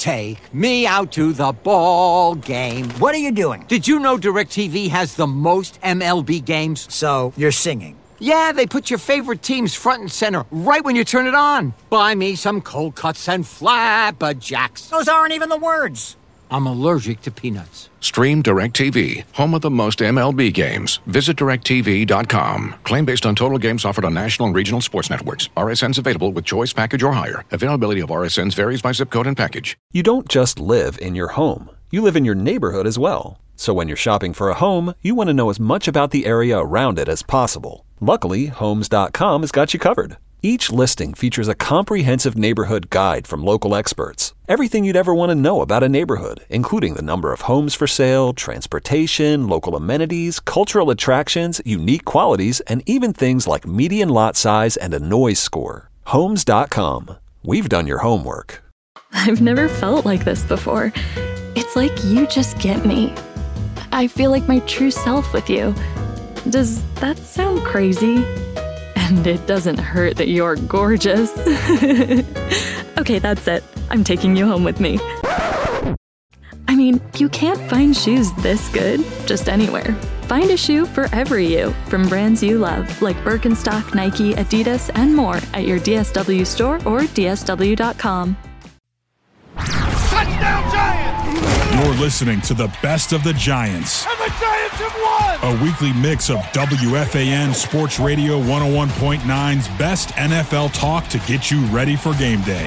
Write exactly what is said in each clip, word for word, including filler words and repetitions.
Take me out to the ball game. What are you doing? Did you know DirecTV has the most M L B games? So, you're singing? Yeah, they put your favorite teams front and center right when you turn it on. Buy me some cold cuts and flabberjacks. Those aren't even the words. I'm allergic to peanuts. Stream DirecTV, home of the most M L B games. Visit direct T V dot com. Claim based on total games offered on national and regional sports networks. R S Ns available with choice package or higher. Availability of R S Ns varies by zip code and package. You don't just live in your home. You live in your neighborhood as well. So when you're shopping for a home, you want to know as much about the area around it as possible. Luckily, Homes dot com has got you covered. Each listing features a comprehensive neighborhood guide from local experts. Everything you'd ever want to know about a neighborhood, including the number of homes for sale, transportation, local amenities, cultural attractions, unique qualities, and even things like median lot size and a noise score. Homes dot com. We've done your homework. I've never felt like this before. It's like you just get me. I feel like my true self with you. Does that sound crazy? And it doesn't hurt that you're gorgeous. Okay, that's it. I'm taking you home with me. I mean, you can't find shoes this good just anywhere. Find a shoe for every you from brands you love, like Birkenstock, Nike, Adidas, and more at your D S W store or D S W dot com. Touchdown Giants! You're listening to the best of the Giants. And the Giants have won! A weekly mix of W F A N Sports Radio one oh one point nine's best N F L talk to get you ready for game day.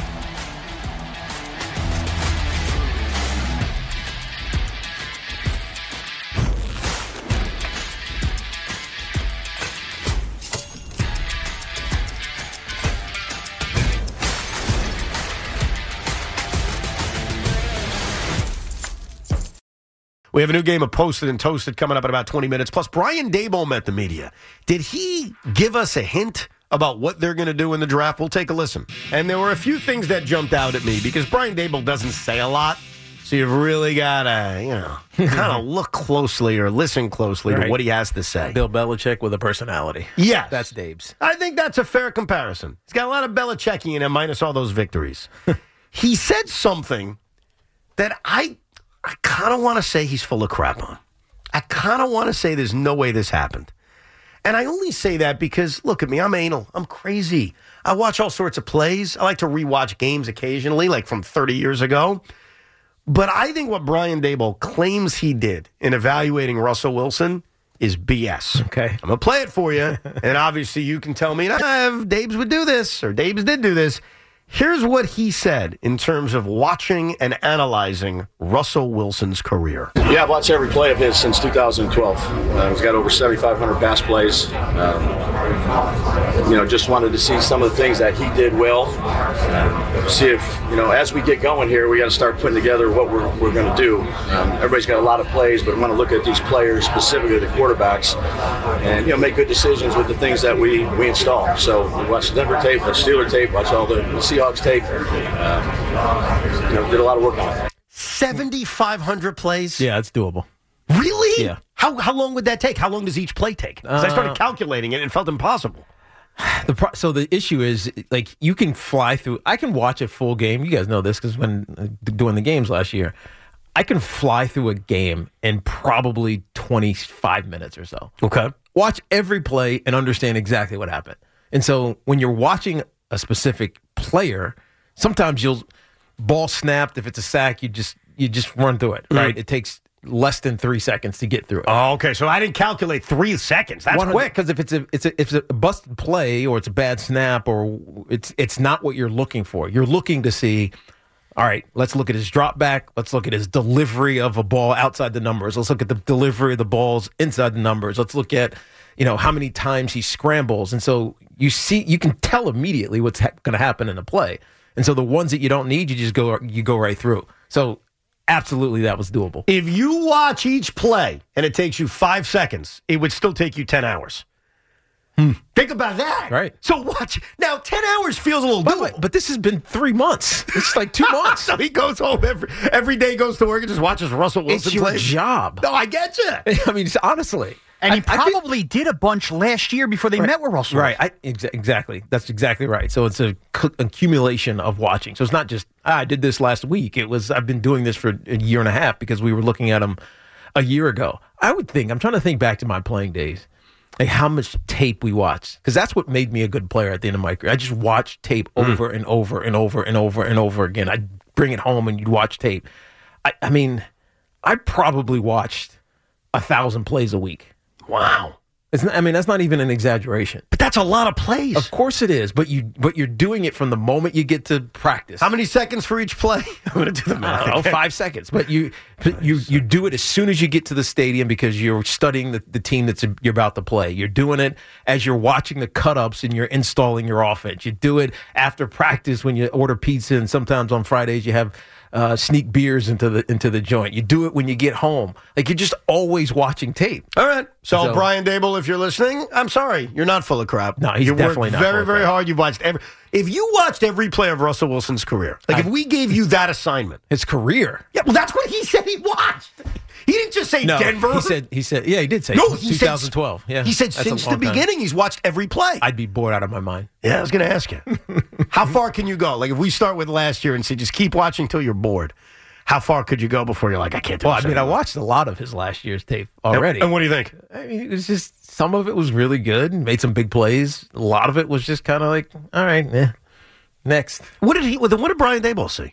We have a new game of Posted and Toasted coming up in about twenty minutes. Plus, Brian Daboll met the media. Did he give us a hint about what they're going to do in the draft? We'll take a listen. And there were a few things that jumped out at me because Brian Daboll doesn't say a lot. So you've really got to, you know, kind of look closely or listen closely right. to what he has to say. Bill Belichick with a personality. Yes. That's Dave's. I think that's a fair comparison. He's got a lot of Belichickian in him, minus all those victories. He said something that I... I kind of want to say he's full of crap on. I kind of want to say there's no way this happened. And I only say that because, look at me, I'm anal. I'm crazy. I watch all sorts of plays. I like to rewatch games occasionally, like from thirty years ago. But I think what Brian Daboll claims he did in evaluating Russell Wilson is B S. Okay. I'm going to play it for you. And obviously you can tell me, ah, Dabes would do this, or Dabes did do this. Here's what he said in terms of watching and analyzing Russell Wilson's career. Yeah, I've watched every play of his since two thousand twelve. Uh, he's got over seventy-five hundred pass plays. Um, you know, just wanted to see some of the things that he did well. Uh, see if, you know, as we get going here, we got to start putting together what we're, we're going to do. Um, everybody's got a lot of plays, but we want to look at these players, specifically the quarterbacks, and, you know, make good decisions with the things that we, we install. So we watched Denver tape, watched Steeler tape, watched all the Seahawks tape. Uh, you know, did a lot of work on it. seventy-five hundred plays? Yeah, it's doable. Really? Yeah. How how long would that take? How long does each play take? Because uh, I started calculating it and it felt impossible. The pro- so the issue is, like, you can fly through. I can watch a full game. You guys know this because when uh, doing the games last year, I can fly through a game in probably twenty-five minutes or so. Okay. Watch every play and understand exactly what happened. And so when you're watching a specific player, sometimes you'll ball snapped. If it's a sack, you just you just run through it, right? Mm-hmm. It takes less than three seconds to get through it. Oh, okay. So I didn't calculate three seconds. That's quick. Because if it's a it's a if it's a busted play or it's a bad snap or it's it's not what you're looking for. You're looking to see, all right, let's look at his drop back. Let's look at his delivery of a ball outside the numbers. Let's look at the delivery of the balls inside the numbers. Let's look at, you know, how many times he scrambles. And so you see, you can tell immediately what's ha- going to happen in a play. And so the ones that you don't need, you just go you go right through. So absolutely, that was doable. If you watch each play and it takes you five seconds, it would still take you ten hours. Hmm. Think about that. Right. So watch. Now, ten hours feels a little By doable. Way, but this has been three months. It's like two months. So he goes home every every day, goes to work and just watches Russell Wilson play. It's your play. job. No, I get you. I mean, honestly. And he I, I probably think, did a bunch last year before they right, met with Russell. Right. I, exa- exactly. That's exactly right. So it's a c- accumulation of watching. So it's not just, ah, I did this last week. It was, I've been doing this for a year and a half because we were looking at him a year ago. I would think, I'm trying to think back to my playing days, like how much tape we watched. Because that's what made me a good player at the end of my career. I just watched tape over mm. and over and over and over and over again. I'd bring it home and you'd watch tape. I, I mean, I probably watched a thousand plays a week. Wow. It's not, I mean, that's not even an exaggeration. But that's a lot of plays. Of course it is, but you but you're doing it from the moment you get to practice. How many seconds for each play? I'm going to do the math. I don't know, five seconds. But you you you do it as soon as you get to the stadium because you're studying the, the team that's you're about to play. You're doing it as you're watching the cut-ups and you're installing your offense. You do it after practice when you order pizza, and sometimes on Fridays you have Uh, sneak beers into the into the joint. You do it when you get home. Like you're just always watching tape. All right. So, So- Brian Dable, if you're listening, I'm sorry. You're not full of crap. No, he's you definitely worked not full very, of very crap. hard. You've watched every. If you watched every play of Russell Wilson's career, like if I- we gave you that assignment, His career. yeah, well, that's what he said he watched. He didn't just say No, Denver. he said he said yeah he did say no, he twenty said twelve. Yeah, He said that's a since the long time. beginning, he's watched every play. I'd be bored out of my mind. yeah, I was going to ask you, how far can you go? Like if we start with last year and say just keep watching till you're bored. How far could you go before you're like, I can't do Well, I this mean, I anymore? watched a lot of his last year's tape already. And what do you think? I mean, it was just some of it was really good. Made some big plays. A lot of it was just kind of like, all right, eh, next. What did he? Well, then what did Brian Dable see?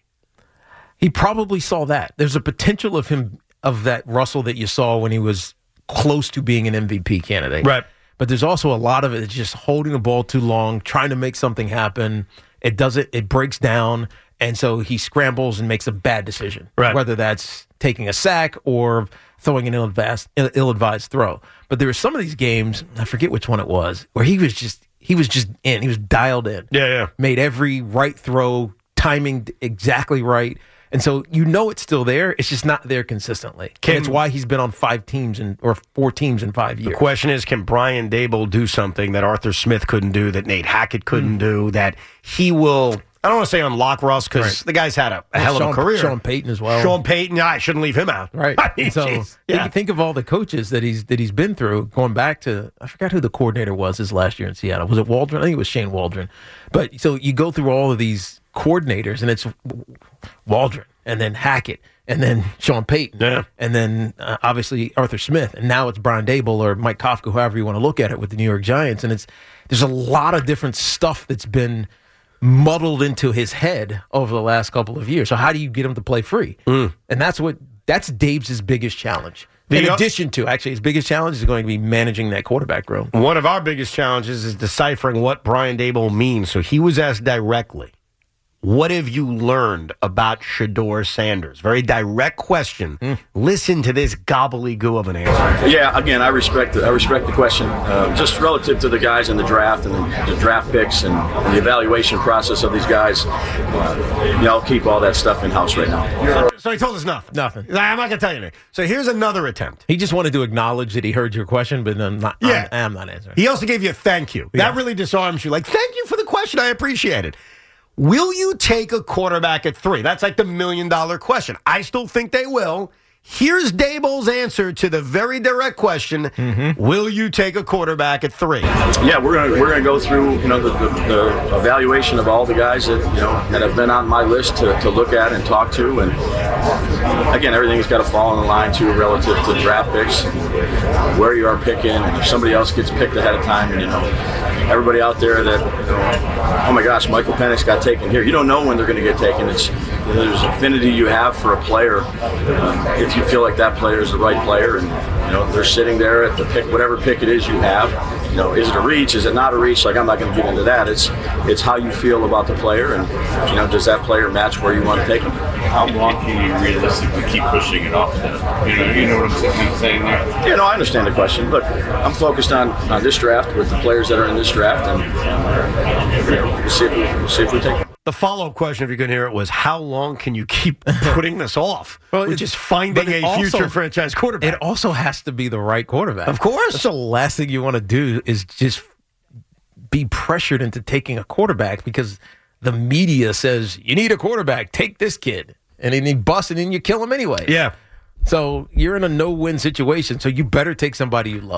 He probably saw that. There's a potential of him of that Russell that you saw when he was close to being an M V P candidate. Right. But there's also a lot of it that's just holding the ball too long, trying to make something happen. It doesn't. It breaks down. And so he scrambles and makes a bad decision, Right. whether that's taking a sack or throwing an ill-advised, ill-advised throw. But there were some of these games, I forget which one it was, where he was just he was just in. He was dialed in. Yeah, yeah. Made every right throw, timing exactly right. And so you know it's still there. It's just not there consistently. Can- and it's why he's been on five teams in, or four teams in five years. The question is, can Brian Dable do something that Arthur Smith couldn't do, that Nate Hackett couldn't Mm. do, that he will... I don't want to say unlock Russ because Right. the guy's had a, a Well, hell of Sean- a career. Sean Payton as well. Sean Payton, yeah, I shouldn't leave him out. Right. I mean, so geez. think, yeah. think of all the coaches that he's that he's been through, going back to, I forgot who the coordinator was his last year in Seattle. Was it Waldron? I think it was Shane Waldron. But so you go through all of these coordinators, and it's Waldron, and then Hackett, and then Sean Payton, Yeah. and then uh, obviously Arthur Smith, and now it's Brian Dable or Mike Kafka, however you want to look at it, with the New York Giants. And it's there's a lot of different stuff that's been muddled into his head over the last couple of years. So how do you get him to play free? Mm. And that's what that's Dave's biggest challenge. The In o- addition to, actually, his biggest challenge is going to be managing that quarterback room. One of our biggest challenges is deciphering what Brian Dable means. So he was asked directly, what have you learned about Shedeur Sanders? Very direct question. Mm. Listen to this gobbledygoo of an answer. Yeah, again, I respect the, I respect the question. Uh, just relative to the guys in the draft and the, the draft picks and the evaluation process of these guys, uh, you know, I'll keep all that stuff in house right now. So he told us nothing. Nothing. I'm not going to tell you anything. So here's another attempt. He just wanted to acknowledge that he heard your question, but I'm not, Yeah. I'm, I'm not answering. He also gave you a thank you. Yeah. That really disarms you. Like, thank you for the question. I appreciate it. Will you take a quarterback at three? That's like the million dollar question. I still think they will. Here's Dable's answer to the very direct question: Mm-hmm. will you take a quarterback at three? Yeah, we're gonna we're gonna go through you know the, the, the evaluation of all the guys that you know that have been on my list to, to look at and talk to, and again, everything's got to fall in line too relative to draft picks, where you are picking, and if somebody else gets picked ahead of time, and you know everybody out there that you know, oh my gosh, Michael Penix got taken here. You don't know when they're going to get taken. It's you know, there's affinity you have for a player. Um, if you feel like that player is the right player, and you know they're sitting there at the pick, whatever pick it is you have. You know, is it a reach? Is it not a reach? Like I'm not going to get into that. It's it's how you feel about the player, and you know, does that player match where you want to take him? How long can you realistically keep pushing it off? Then? You know, you know what I'm saying there. Yeah, no, I understand the question. Look, I'm focused on, on this draft with the players that are in this draft, and you know, we'll see if we we'll see if we take them. The follow-up question, if you can hear it, was how long can you keep putting this off? Well, Which is finding but a it also- future franchise quarterback. It also has to be the right quarterback. Of course. That's the last thing you want to do is just be pressured into taking a quarterback because the media says, you need a quarterback, take this kid. And then he busts and then you kill him anyway. Yeah. So you're in a no-win situation, so you better take somebody you love.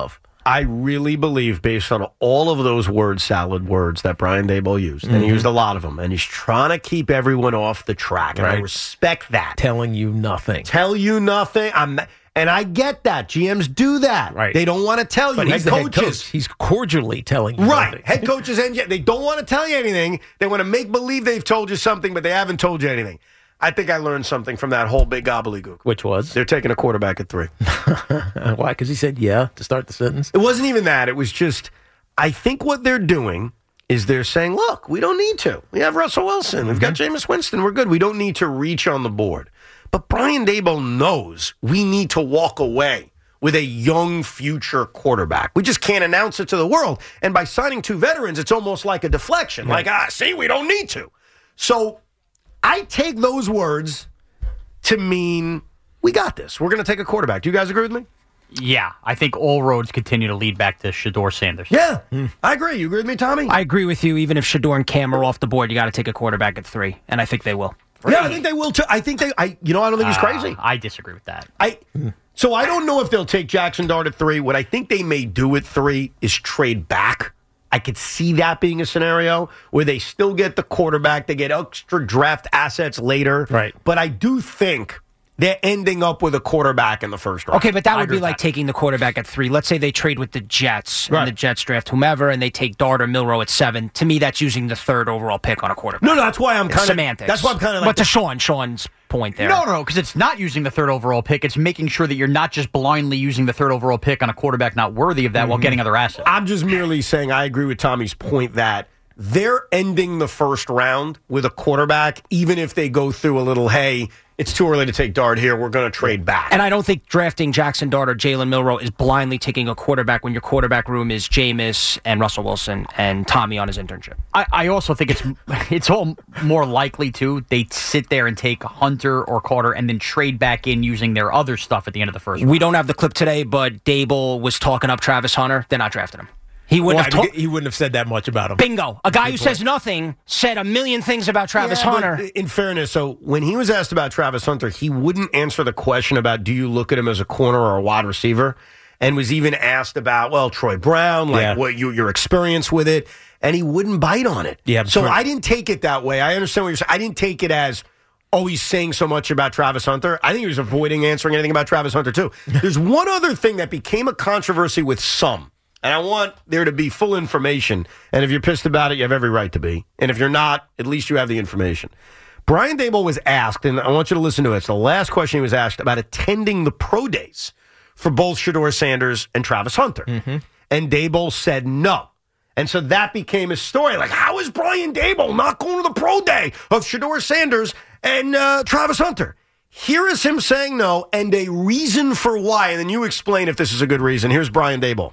I really believe, based on all of those word salad words that Brian Daboll used, mm-hmm. and he used a lot of them, and he's trying to keep everyone off the track, and right. I respect that. Telling you nothing. Tell you nothing. I'm not, and I get that. G Ms do that. Right. They don't want to tell you. But he's head the coaches. head coach. He's cordially telling you right. nothing. Head coaches, and they don't want to tell you anything. They want to make believe they've told you something, but they haven't told you anything. I think I learned something from that whole big gobbledygook. Which was? They're taking a quarterback at three. Why? Because he said yeah to start the sentence? It wasn't even that. It was just, I think what they're doing is they're saying, look, we don't need to. We have Russell Wilson. Mm-hmm. We've got Jameis Winston. We're good. We don't need to reach on the board. But Brian Daboll knows we need to walk away with a young future quarterback. We just can't announce it to the world. And by signing two veterans, it's almost like a deflection. Right. Like, ah, see, we don't need to. So I take those words to mean we got this. We're going to take a quarterback. Do you guys agree with me? Yeah, I think all roads continue to lead back to Shedeur Sanders. Yeah, mm. I agree. You agree with me, Tommy? I agree with you. Even if Shedeur and Cam are off the board, you got to take a quarterback at three, and I think they will. Yeah, I think they will too. I think they. I. You know, I don't think he's crazy. Uh, I disagree with that. I. So I don't know if they'll take Jackson Dart at three. What I think they may do at three is trade back. I could see that being a scenario where they still get the quarterback, they get extra draft assets later. Right. But I do think they're ending up with a quarterback in the first round. Okay, but that would be like that. taking the quarterback at three. Let's say they trade with the Jets, right. and the Jets draft whomever, and they take Dart or Milroe at seven. To me, that's using the third overall pick on a quarterback. No, no, that's why I'm kind of semantics. That's why I'm kind of like. But to Sean, Sean's point there. No, no, because it's not using the third overall pick. It's making sure that you're not just blindly using the third overall pick on a quarterback not worthy of that mm-hmm. while getting other assets. I'm just merely saying I agree with Tommy's point that they're ending the first round with a quarterback, even if they go through a little, hey, it's too early to take Dart here. We're going to trade back. And I don't think drafting Jackson Dart or Jalen Milroe is blindly taking a quarterback when your quarterback room is Jameis and Russell Wilson and Tommy on his internship. I, I also think it's it's all more likely, too, they sit there and take Hunter or Carter and then trade back in using their other stuff at the end of the first round. We don't have the clip today, but Dable was talking up Travis Hunter. They're not drafting him. He wouldn't well, have ta- he wouldn't have said that much about him. Bingo. A guy Good who point. says nothing said a million things about Travis yeah, Hunter. In fairness, so when he was asked about Travis Hunter, he wouldn't answer the question about do you look at him as a corner or a wide receiver, and was even asked about, well, Troy Brown, like yeah. what you, your experience with it, and he wouldn't bite on it. Yeah, so sure. I didn't take it that way. I understand what you're saying. I didn't take it as, oh, he's saying so much about Travis Hunter. I think he was avoiding answering anything about Travis Hunter, too. There's one other thing that became a controversy with some. And I want there to be full information. And if you're pissed about it, you have every right to be. And if you're not, at least you have the information. Brian Daboll was asked, and I want you to listen to it. It's the last question he was asked about attending the pro days for both Shedeur Sanders and Travis Hunter. Mm-hmm. And Daboll said no. And so that became his story. Like, how is Brian Daboll not going to the pro day of Shedeur Sanders and uh, Travis Hunter? Here is him saying no and a reason for why. And then you explain if this is a good reason. Here's Brian Daboll.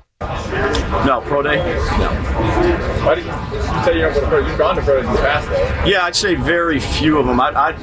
No, pro day? No. Why did you, you say you're going to pro? You've gone to pro days in the past, though. Yeah, I'd say very few of them. I, I,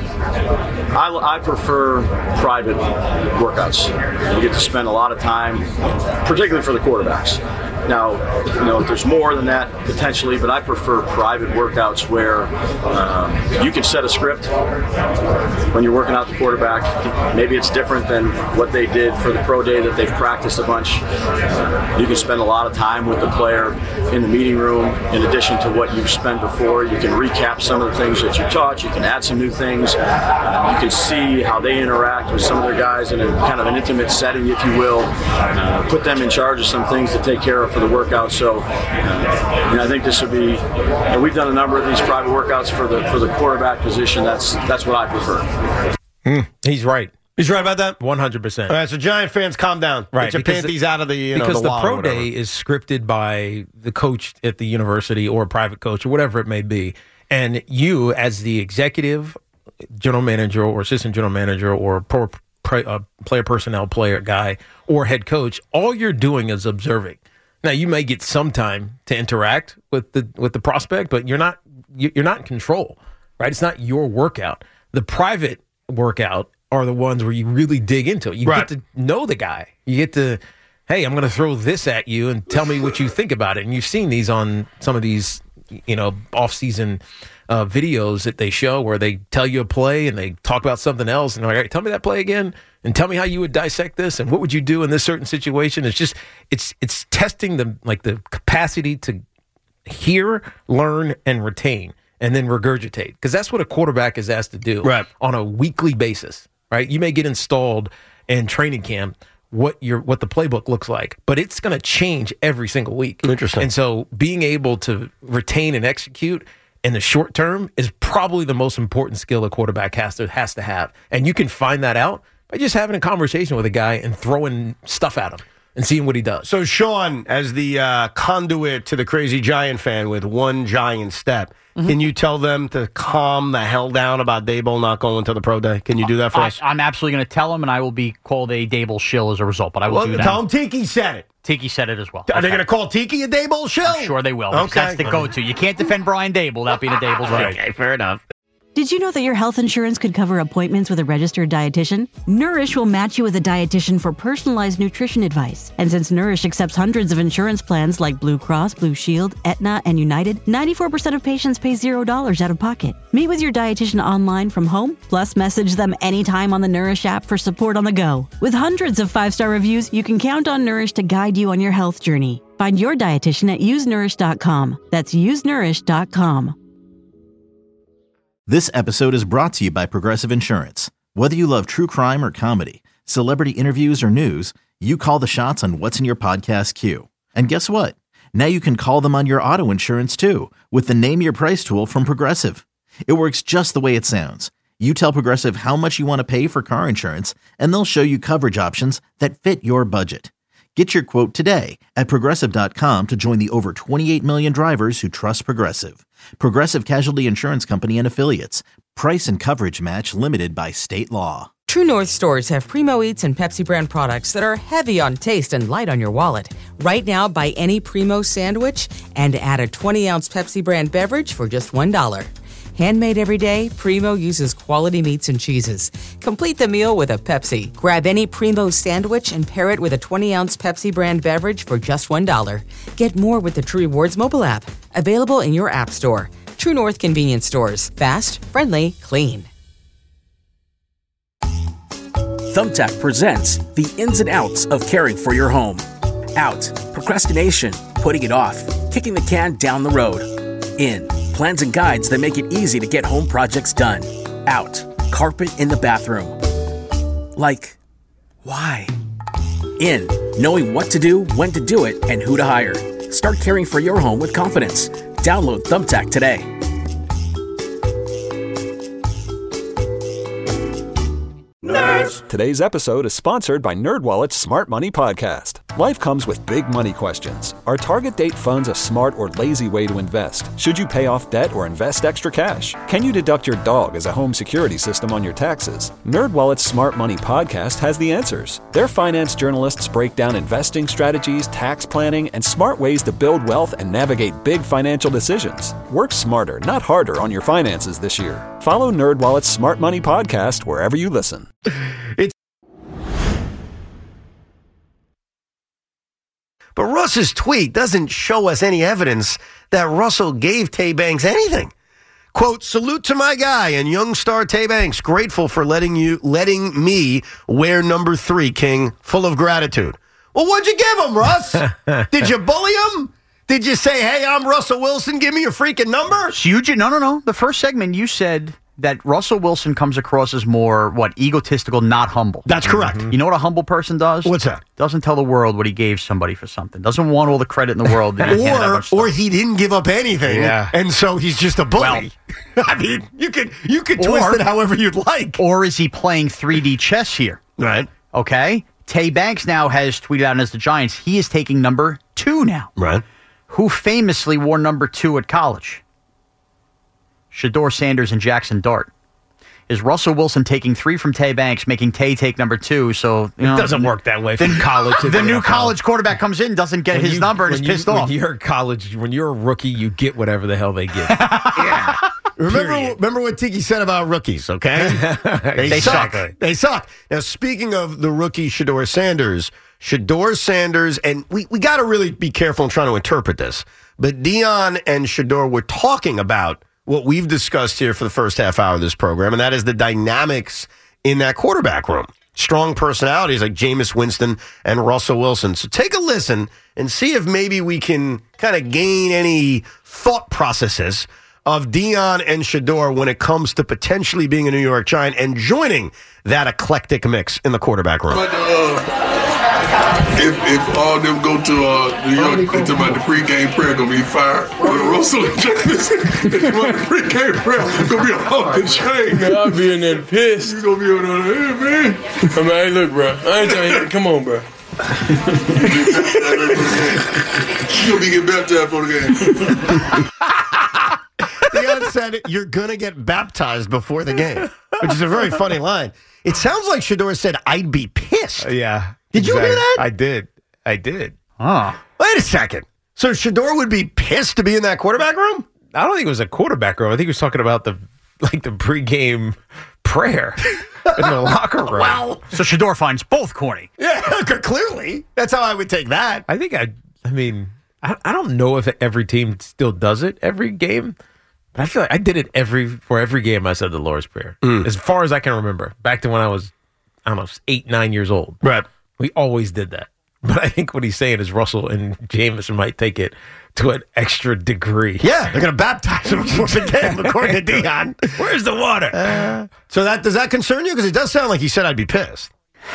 I, I prefer private workouts. You get to spend a lot of time, particularly for the quarterbacks. Now, you know, if there's more than that, potentially, but I prefer private workouts where um, you can set a script when you're working out the quarterback. Maybe it's different than what they did for the pro day that they've practiced a bunch. Uh, you can spend a lot of time with the player in the meeting room in addition to what you've spent before. You can recap some of the things that you taught. You can add some new things. Uh, you can see how they interact with some of their guys in a kind of an intimate setting, if you will. Uh, put them in charge of some things to take care of for the workout. So uh, you know, I think this would be, you know, we've done a number of these private workouts for the for the quarterback position. That's that's what I prefer. Mm, he's right. He's right about that? one hundred percent. All right, so Giant fans, calm down. Right. Get your panties the, out of the, you know, because the, the pro day is scripted by the coach at the university or a private coach or whatever it may be. And you, as the executive, general manager or assistant general manager or pro, pro, uh, player personnel player guy or head coach, all you're doing is observing. Now, you may get some time to interact with the with the prospect, but you're not you're not in control, right? It's not your workout. The private workout are the ones where you really dig into it. You right. get to know the guy. You get to, hey, I'm going to throw this at you and tell me what you think about it. And you've seen these on some of these, you know, off-season uh, videos that they show where they tell you a play and they talk about something else. And they're like, all right, tell me that play again and tell me how you would dissect this and what would you do in this certain situation. It's just, it's, it's testing the, like the capacity to hear, learn, and retain, and then regurgitate. Because that's what a quarterback is asked to do right. on a weekly basis, right? You may get installed in training camp what your what the playbook looks like, but it's going to change every single week. Interesting. And so being able to retain and execute in the short term is probably the most important skill a quarterback has to has to have. And you can find that out by just having a conversation with a guy and throwing stuff at him and seeing what he does. So, Sean, as the uh, conduit to the crazy Giant fan with one giant step, mm-hmm. can you tell them to calm the hell down about Daboll not going to the pro day? Can you do that for I, us? I'm absolutely going to tell him, and I will be called a Daboll shill as a result, but I will well, do that. Tell him Tiki said it. Tiki said it as well. Are okay. they going to call Tiki a Daboll shill? I'm sure they will. Okay. That's the go-to. You can't defend Brian Daboll without being a Daboll shill. Okay, fair enough. Did you know that your health insurance could cover appointments with a registered dietitian? Nourish will match you with a dietitian for personalized nutrition advice. And since Nourish accepts hundreds of insurance plans like Blue Cross, Blue Shield, Aetna, and United, ninety-four percent of patients pay zero dollars out of pocket. Meet with your dietitian online from home, plus message them anytime on the Nourish app for support on the go. With hundreds of five-star reviews, you can count on Nourish to guide you on your health journey. Find your dietitian at use nourish dot com. That's use nourish dot com. This episode is brought to you by Progressive Insurance. Whether you love true crime or comedy, celebrity interviews or news, you call the shots on what's in your podcast queue. And guess what? Now you can call them on your auto insurance too with the Name Your Price tool from Progressive. It works just the way it sounds. You tell Progressive how much you want to pay for car insurance, and they'll show you coverage options that fit your budget. Get your quote today at Progressive dot com to join the over twenty-eight million drivers who trust Progressive. Progressive Casualty Insurance Company and Affiliates. Price and coverage match limited by state law. True North stores have Primo Eats and Pepsi brand products that are heavy on taste and light on your wallet. Right now, buy any Primo sandwich and add a twenty-ounce Pepsi brand beverage for just one dollar. Handmade every day, Primo uses quality meats and cheeses. Complete the meal with a Pepsi. Grab any Primo sandwich and pair it with a twenty-ounce Pepsi brand beverage for just one dollar. Get more with the True Rewards mobile app. Available in your app store. True North convenience stores. Fast, friendly, clean. Thumbtack presents the ins and outs of caring for your home. Out, procrastination, putting it off, kicking the can down the road. In, plans and guides that make it easy to get home projects done. Out, carpet in the bathroom. Like, why? In, knowing what to do, when to do it, and who to hire. Start caring for your home with confidence. Download Thumbtack today. Nerds. Today's episode is sponsored by NerdWallet's Smart Money Podcast. Life comes with big money questions. Are target date funds a smart or lazy way to invest? Should you pay off debt or invest extra cash? Can you deduct your dog as a home security system on your taxes? NerdWallet's Smart Money Podcast has the answers. Their finance journalists break down investing strategies, tax planning, and smart ways to build wealth and navigate big financial decisions. Work smarter, not harder on your finances this year. Follow NerdWallet's Smart Money Podcast wherever you listen. It's But Russ's tweet doesn't show us any evidence that Russell gave Tay Banks anything. Quote, salute to my guy and young star Tay Banks. Grateful for letting you letting me wear number three, King. Full of gratitude. Well, what'd you give him, Russ? Did you bully him? Did you say, hey, I'm Russell Wilson, give me your freaking number? So you, no, no, no. The first segment you said that Russell Wilson comes across as more, what, egotistical, not humble. That's correct. Mm-hmm. You know what a humble person does? What's that? Doesn't tell the world what he gave somebody for something. Doesn't want all the credit in the world. That he or, or he didn't give up anything, yeah. and so he's just a bully. Well, I mean, you could you could twist or, it however you'd like. Or is he playing three D chess here? Right. Okay. Tay Banks now has tweeted out as the Giants. He is taking number two now. Right. Who famously wore number two at college? Shedeur Sanders and Jackson Dart. Is Russell Wilson taking three from Tay Banks, making Tay take number two? So you know, it doesn't work that way. From college, the new college quarterback comes in, doesn't get when his you, number, and is you, pissed when off. When you're a college, when you're a rookie, you get whatever the hell they give. Yeah. Remember, remember what Tiki said about rookies, okay? They, they suck. suck. They suck. Now, speaking of the rookie Shedeur Sanders, Shedeur Sanders, and we, we got to really be careful in trying to interpret this, but Dion and Shedeur were talking about what we've discussed here for the first half hour of this program, and that is the dynamics in that quarterback room. Strong personalities like Jameis Winston and Russell Wilson. So take a listen and see if maybe we can kind of gain any thought processes of Deion and Shedeur when it comes to potentially being a New York Giant and joining that eclectic mix in the quarterback room. But, uh, if, if all them go to uh, New York, into my the pregame prayer gonna be fire. With Russell and Jameis, my pregame prayer gonna be off the chain. Man, I'll be in there pissed. You gonna be on the hey, man. I mean, hey, look, bro. I ain't telling you. Come on, bro. You gonna be getting baptized for the game. Deion said you're going to get baptized before the game, which is a very funny line. It sounds like Shedeur said, I'd be pissed. Uh, yeah. Did you exactly. hear that? I did. I did. Oh. Wait a second. So Shedeur would be pissed to be in that quarterback room? I don't think it was a quarterback room. I think he was talking about the like the pregame prayer in the locker room. Wow. So Shedeur finds both corny. Yeah, clearly. That's how I would take that. I think I, I mean, I, I don't know if every team still does it every game. But I feel like I did it every for every game I said the Lord's Prayer. Mm. As far as I can remember. Back to when I was, I don't know, eight, nine years old. Right. We always did that. But I think what he's saying is Russell and Jameis might take it to an extra degree. Yeah, they're going to baptize him before the game, according to Deion. Where's the water? Uh, so that does that concern you? Because it does sound like he said I'd be pissed.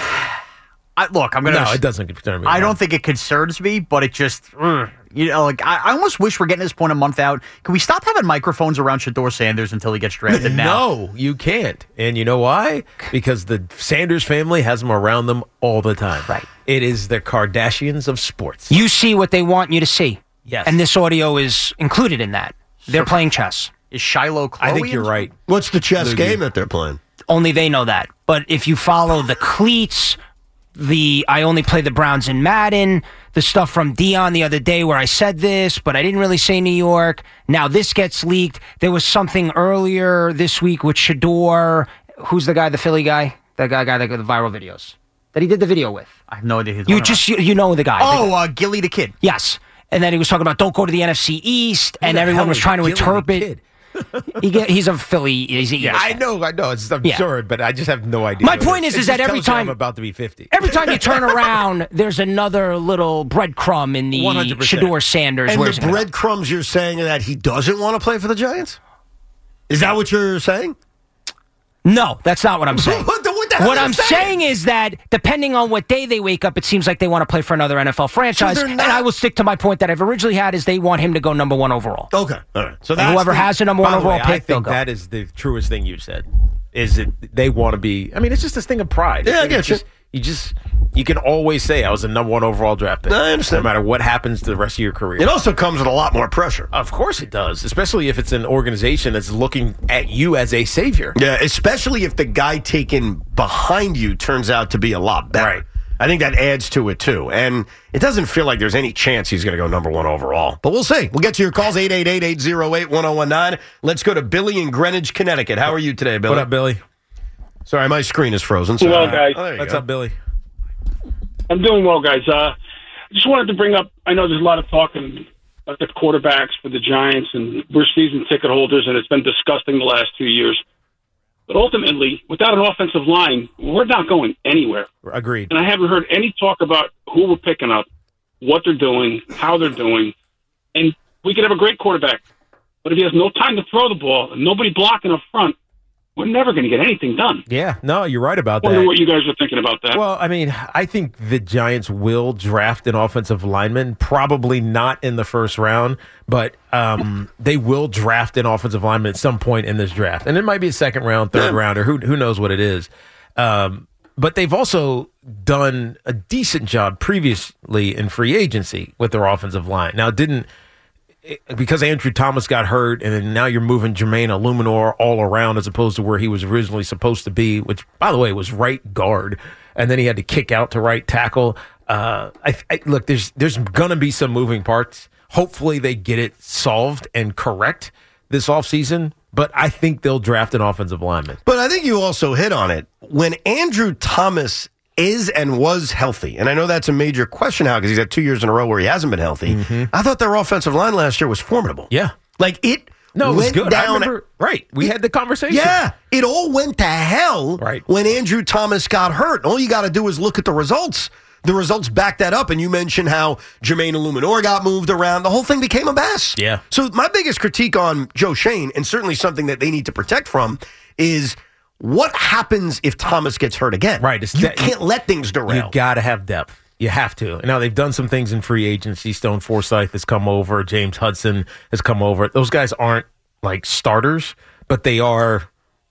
I, look, I'm going to... No, it doesn't concern me. I don't think it concerns me, but it just... Ugh. You know, like I, I almost wish we're getting this point a month out. Can we stop having microphones around Shedeur Sanders until he gets drafted now? No, you can't. And you know why? Because the Sanders family has them around them all the time. Right. It is the Kardashians of sports. You see what they want you to see. Yes. And this audio is included in that. They're so, playing chess. Is Shiloh Chloe? I think you're right. What's the chess Lugie. game that they're playing? Only they know that. But if you follow the cleats, the I only play the Browns in Madden, the stuff from Deion the other day where I said this, but I didn't really say New York. Now this gets leaked. There was something earlier this week with Shedeur. Who's the guy, the Philly guy? That guy, guy that got the viral videos. That he did the video with. I have no idea who You just, you, you know the guy. Oh, uh, Gilly the Kid. Yes. And then he was talking about don't go to the N F C East, and everyone was trying to interpret. he get, he's a Philly. He's a yeah, I know, I know. It's yeah. absurd, but I just have no idea. My point is, is that every time I'm about to be fifty, every time you turn around, there's another little breadcrumb in the Shedeur Sanders. And Where's the breadcrumbs you're saying that he doesn't want to play for the Giants? Is that what you're saying? No, that's not what I'm saying. what the, what the hell what I'm saying? saying is that depending on what day they wake up, it seems like they want to play for another N F L franchise. So and I will stick to my point that I've originally had is they want him to go number one overall. Okay, all right. So that's whoever the, has a number one overall way, pick, I think go. that is the truest thing you said. Is that they want to be? I mean, it's just this thing of pride. Yeah, it's, I get just, you. Just you can always say I was a number one overall draft pick. I understand. No matter what happens to the rest of your career. It also comes with a lot more pressure. Of course it does, especially if it's an organization that's looking at you as a savior. Yeah, especially if the guy taken behind you turns out to be a lot better. Right. I think that adds to it, too. And it doesn't feel like there's any chance he's going to go number one overall. But we'll see. We'll get to your calls, eight eight eight, eight oh eight, one oh one nine. Let's go to Billy in Greenwich, Connecticut. How are you today, Billy? What up, Billy? Sorry, my screen is frozen. So, well, guys. Oh, What's go. up, Billy? I'm doing well, guys. Uh, I just wanted to bring up, I know there's a lot of talk about the quarterbacks for the Giants, and we're season ticket holders, and it's been disgusting the last two years. But ultimately, without an offensive line, we're not going anywhere. Agreed. And I haven't heard any talk about who we're picking up, what they're doing, how they're doing. And we could have a great quarterback, but if he has no time to throw the ball and nobody blocking up front, we're never going to get anything done. Yeah, no, you're right about I that. wonder what you guys are thinking about that. Well, I mean, I think the Giants will draft an offensive lineman, probably not in the first round, but um, they will draft an offensive lineman at some point in this draft. And it might be a second round, third rounder, who, who knows what it is. Um, but they've also done a decent job previously in free agency with their offensive line. Now, it didn't... because Andrew Thomas got hurt, and then now you're moving Jermaine Illuminor all around as opposed to where he was originally supposed to be, which, by the way, was right guard, and then he had to kick out to right tackle. Uh, I, I, look, there's there's going to be some moving parts. Hopefully they get it solved and correct this offseason, but I think they'll draft an offensive lineman. But I think you also hit on it. When Andrew Thomas is and was healthy, and I know that's a major question now because he's had two years in a row where he hasn't been healthy. Mm-hmm. I thought their offensive line last year was formidable. Yeah. Like it No, it was went good. I down. remember, right. We had the conversation. Yeah. It all went to hell right. when Andrew Thomas got hurt. All you got to do is look at the results. The results back that up. And you mentioned how Jermaine Illuminor got moved around. The whole thing became a mess. Yeah. So my biggest critique on Joe Schoen, and certainly something that they need to protect from, is what happens if Thomas gets hurt again? Right. It's you that, can't let things derail. You got to have depth. You have to. Now, they've done some things in free agency. Stone Forsythe has come over. James Hudson has come over. Those guys aren't like starters, but they are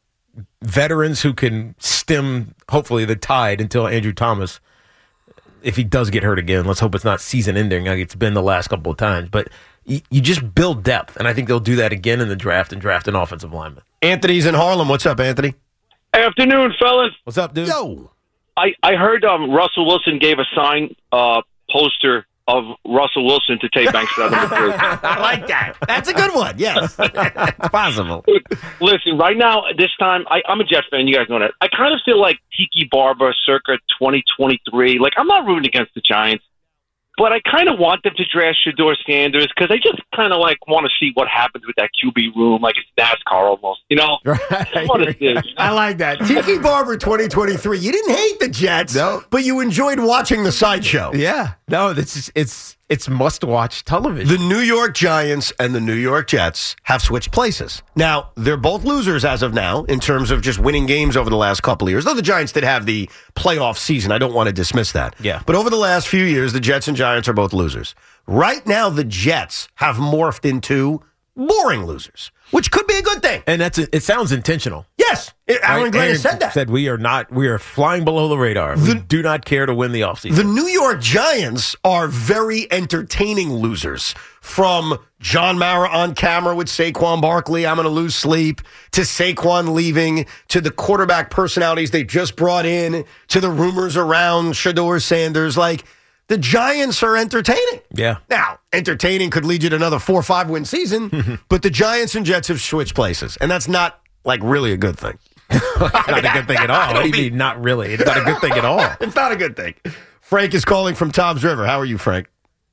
veterans who can stem, hopefully, the tide until Andrew Thomas, if he does get hurt again. Let's hope it's not season ending like it's been the last couple of times. But you, you just build depth, and I think they'll do that again in the draft and draft an offensive lineman. Anthony's in Harlem. What's up, Anthony? Afternoon, fellas. What's up, dude? Yo. I, I heard um, Russell Wilson gave a signed uh, poster of Russell Wilson to Tay Banks. I like that. That's a good one. Yes. It's possible. Listen, right now, this time, I, I'm a Jet fan. You guys know that. I kind of feel like Tiki Barber circa twenty twenty-three. Like, I'm not rooting against the Giants, but I kind of want them to draft Shedeur Sanders because I just kind of, like, want to see what happens with that Q B room. Like, it's NASCAR almost, you know? Right. I, I like that. Tiki Barber twenty twenty-three. You didn't hate the Jets, no. but you enjoyed watching the sideshow. Yeah. No, this is, it's it's must-watch television. The New York Giants and the New York Jets have switched places. Now, they're both losers as of now in terms of just winning games over the last couple of years. Though the Giants did have the playoff season. I don't want to dismiss that. Yeah. But over the last few years, the Jets and Giants are both losers. Right now, the Jets have morphed into boring losers, which could be a good thing. And that's it sounds intentional. Yes. Aaron Right? Glenn Aaron said that. Said we are not, we are flying below the radar. We do not care to win the offseason. The New York Giants are very entertaining losers. From John Mara on camera with Saquon Barkley, I'm going to lose sleep, to Saquon leaving, to the quarterback personalities they just brought in, to the rumors around Shedeur Sanders. Like, the Giants are entertaining. Yeah. Now, entertaining could lead you to another four or five win season, but the Giants and Jets have switched places, and that's not, like, really a good thing. Not a good thing at all. What do you mean, not really? It's not a good thing at all. It's not a good thing. Frank is calling from Toms River. How are you, Frank?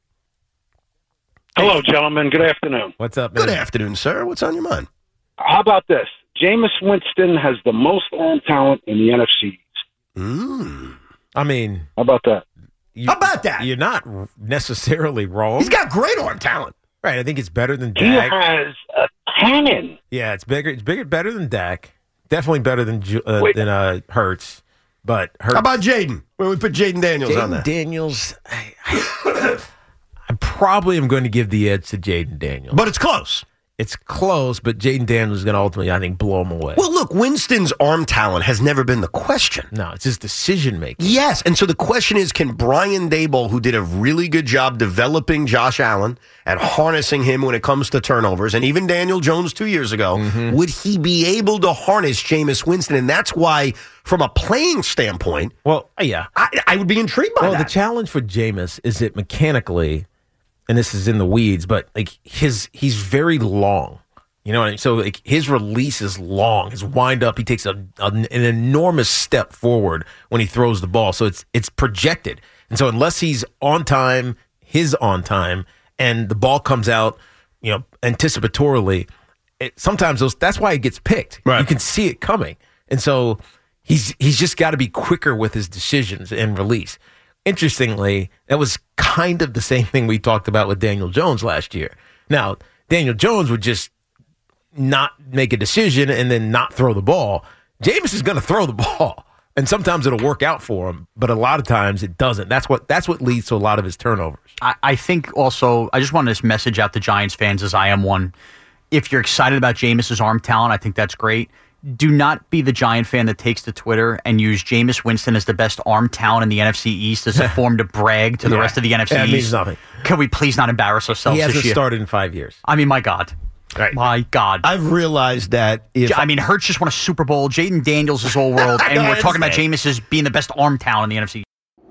Hello, gentlemen. Good afternoon. What's up, man? Good afternoon, sir. What's on your mind? How about this? Jameis Winston has the most arm talent in the N F C. Mm. I mean, how about that? You, how about that? You're not necessarily wrong. He's got great arm talent. Right. I think it's better than He Dak. has a cannon. Yeah, it's bigger. It's bigger, better than Dak. Definitely better than Ju- uh, than uh, Hurts. But Hurts. How about Jaden? Where we put Jaden Daniels Jaden on that? Daniels. I, I, I probably am going to give the edge to Jaden Daniels, but it's close. It's close, but Jaden Daniels is going to ultimately, I think, blow him away. Well, look, Winston's arm talent has never been the question. No, it's his decision making. Yes, and so the question is, can Brian Daboll, who did a really good job developing Josh Allen and harnessing him when it comes to turnovers, and even Daniel Jones two years ago, mm-hmm. would he be able to harness Jameis Winston? And that's why, from a playing standpoint, well, yeah, I, I would be intrigued by well, that. Well, the challenge for Jameis is that mechanically, and this is in the weeds, but like his he's very long. You know what I mean? So like his release is long. His wind up, he takes a, a, an enormous step forward when he throws the ball. So it's it's projected. And so unless he's on time, his on time, and the ball comes out, you know, anticipatorily, it, sometimes those that's why it gets picked. Right. You can see it coming. And so he's he's just got to be quicker with his decisions and release. Interestingly, that was kind of the same thing we talked about with Daniel Jones last year. Now, Daniel Jones would just not make a decision and then not throw the ball. Jameis is going to throw the ball, and sometimes it'll work out for him, but a lot of times it doesn't. That's what that's what leads to a lot of his turnovers. I, I think also, I just wanted to message out to Giants fans, as I am one. If you're excited about Jameis's arm talent, I think that's great. Do not be the Giant fan that takes to Twitter and use Jameis Winston as the best arm talent in the N F C East as a form to brag to the Yeah. rest of the N F C That East. means nothing. Can we please not embarrass ourselves He hasn't this year? started in five years. I mean, my God. Right. My God. I've realized that if I mean, Hurts just won a Super Bowl. Jaden Daniels is all world. And I we're talking about understand. Jameis as being the best arm talent in the N F C.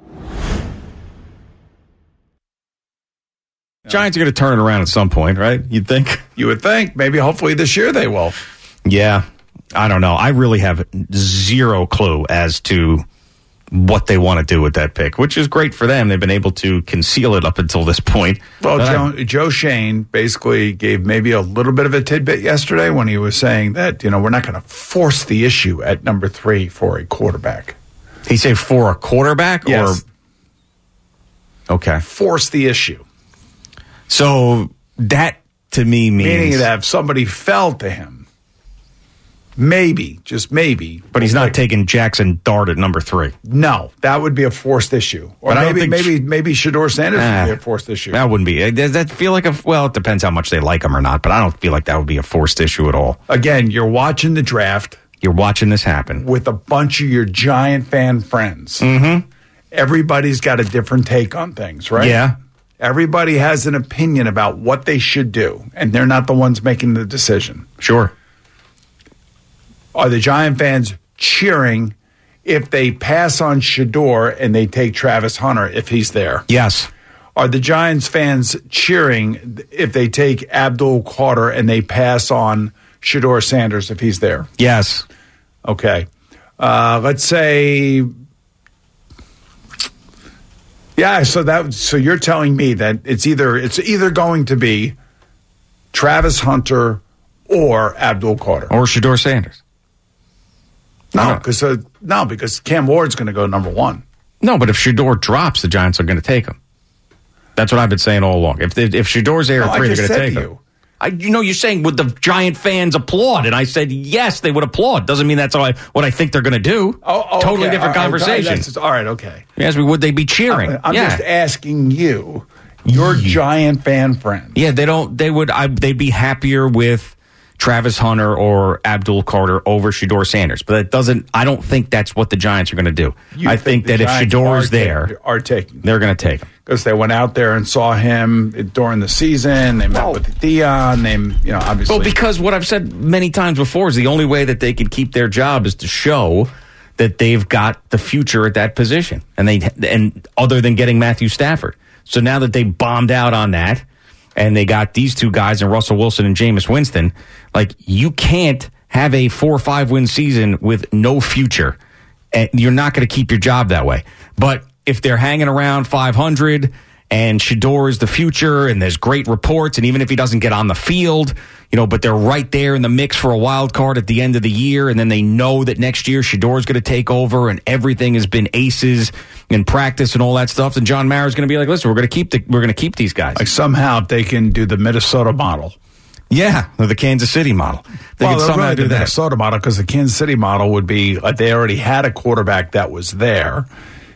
Giants are going to turn it around at some point, right? You'd think? You would think. Maybe hopefully this year they will. Yeah. I don't know. I really have zero clue as to what they want to do with that pick, which is great for them. They've been able to conceal it up until this point. Well, But Joe, Joe Shane basically gave maybe a little bit of a tidbit yesterday when he was saying that, you know, we're not going to force the issue at number three for a quarterback. He said for a quarterback? Yes. Or okay. Force the issue. So that to me means Meaning that if somebody fell to him, maybe, just maybe. But he's not like, taking Jackson Dart at number three. No, that would be a forced issue. Or But I maybe don't think maybe maybe Shedeur Sanders Ah, would be a forced issue. That wouldn't be. Does that feel like a, well, it depends how much they like him or not, but I don't feel like that would be a forced issue at all. Again, you're watching the draft. You're watching this happen. With a bunch of your Giant fan friends. Mm-hmm. Everybody's got a different take on things, right? Yeah. Everybody has an opinion about what they should do, and they're not the ones making the decision. Sure. Are the Giant fans cheering if they pass on Shedeur and they take Travis Hunter if he's there? Yes. Are the Giants fans cheering if they take Abdul Carter and they pass on Shedeur Sanders if he's there? Yes. Okay. Uh, let's say... Yeah, so that so you're telling me that it's either it's either going to be Travis Hunter or Abdul Carter or Shedeur Sanders. No, because uh, no, because Cam Ward's going to go number one. No, but if Shedeur drops, the Giants are going to take him. That's what I've been saying all along. If they, if Shedeur's there No, at I three, they're just going to said take to him. you. I, you know, you're saying would the Giant fans applaud? And I said yes, they would applaud. Doesn't mean that's all I, what I think they're going to do. Oh, oh, totally okay. different All right, conversation. that's just- all right, okay. You asked me, would they be cheering? I'm, I'm yeah. just asking you, your Giant fan friend. Yeah, they don't. They would. I, they'd be happier with Travis Hunter or Abdul Carter over Shedeur Sanders. But that doesn't. I don't think that's what the Giants are going to do. You I think, the that if Giants Shedeur are is there, ta- are taking they're going to take him. Because they went out there and saw him during the season. They met with Dion. They, you know, obviously. Well, because what I've said many times before is the only way that they can keep their job is to show that they've got the future at that position, and they and other than getting Matthew Stafford. So now that they bombed out on that, and they got these two guys in Russell Wilson and Jameis Winston, like you can't have a four or five win season with no future, and you're not going to keep your job that way. But if they're hanging around five hundred and Shedeur is the future and there's great reports, and even if he doesn't get on the field, you know, but they're right there in the mix for a wild card at the end of the year, and then they know that next year Shedeur is going to take over and everything has been aces in practice and all that stuff, then John Mara's going to be like, listen, we're going to keep the, we're going to keep these guys. Like somehow they can do the Minnesota model. Yeah, or the Kansas City model. They well, can somehow really do the that. Minnesota model, because the Kansas City model would be like they already had a quarterback that was there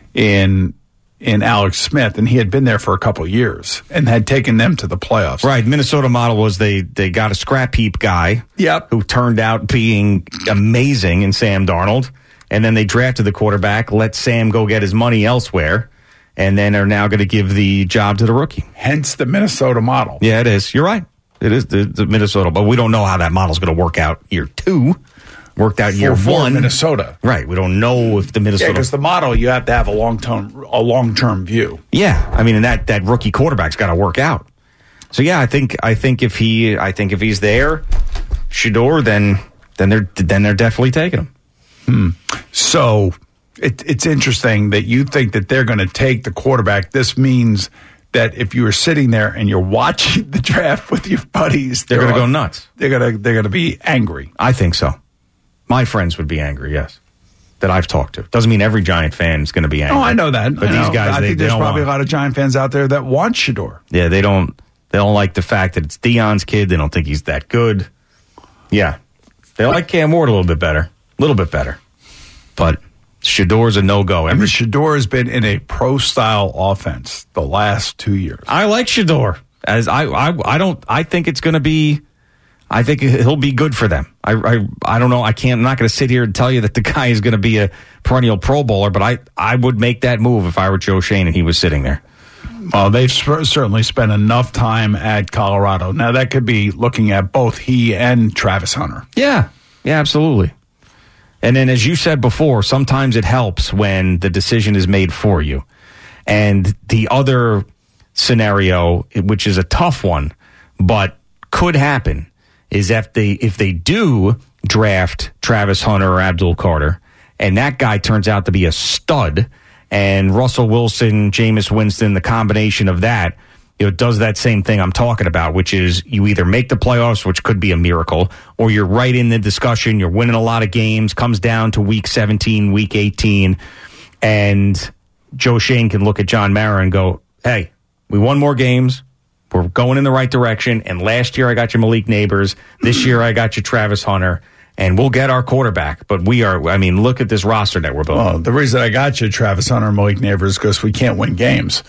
in in Alex Smith, and he had been there for a couple of years and had taken them to the playoffs. Right. Minnesota model was they they got a scrap heap guy yep. who turned out being amazing in Sam Darnold, and then they drafted the quarterback, let Sam go get his money elsewhere, and then are now going to give the job to the rookie. Hence the Minnesota model. Yeah, it is. You're right. It is the, the Minnesota, but we don't know how that model's going to work out year two. Worked out year for, one. For Minnesota. Right. We don't know if the Minnesota. Yeah, because the model, you have to have a long-term a long-term view. Yeah. I mean, and that, that rookie quarterback's got to work out. So, yeah, I think I think if he I think if he's there, Shedeur, then then they're then they're definitely taking him. Hmm. So it, it's interesting that you think that they're going to take the quarterback. This means that if you were sitting there and you're watching the draft with your buddies, They're, they're going to go nuts. They're going to they're going to be angry. I think so. My friends would be angry, yes, that I've talked to. Doesn't mean every Giant fan is going to be angry. Oh, I know that. But I these know. guys, I they, think they there's don't probably want. a lot of Giant fans out there that want Shedeur. Yeah, they don't. They don't like the fact that it's Dion's kid. They don't think he's that good. Yeah, they like Cam Ward a little bit better, a little bit better. But Shedeur's a no go. I mean, Shedeur has been in a pro style offense the last two years. I like Shedeur. As I, I, I don't. I think it's going to be. I think he'll be good for them. I, I, I don't know. I can't. I'm not going to sit here and tell you that the guy is going to be a perennial Pro Bowler. But I, I would make that move if I were Joe Shane and he was sitting there. Well, they've sp- certainly spent enough time at Colorado. Now that could be looking at both he and Travis Hunter. Yeah, yeah, absolutely. And then, as you said before, sometimes it helps when the decision is made for you. And the other scenario, which is a tough one, but could happen, is if they if they do draft Travis Hunter or Abdul Carter, and that guy turns out to be a stud. And Russell Wilson, Jameis Winston, the combination of that, you know, does that same thing I'm talking about, which is you either make the playoffs, which could be a miracle, or you're right in the discussion. You're winning a lot of games. Comes down to week seventeen, week eighteen, and Joe Shane can look at John Mara and go, "Hey, we won more games. We're going in the right direction. And last year I got you Malik Neighbors. This year I got you Travis Hunter." And we'll get our quarterback. But we are, I mean, look at this roster that we're building. Well, the reason I got you, Travis Hunter and Malik Neighbors, is because we can't win games.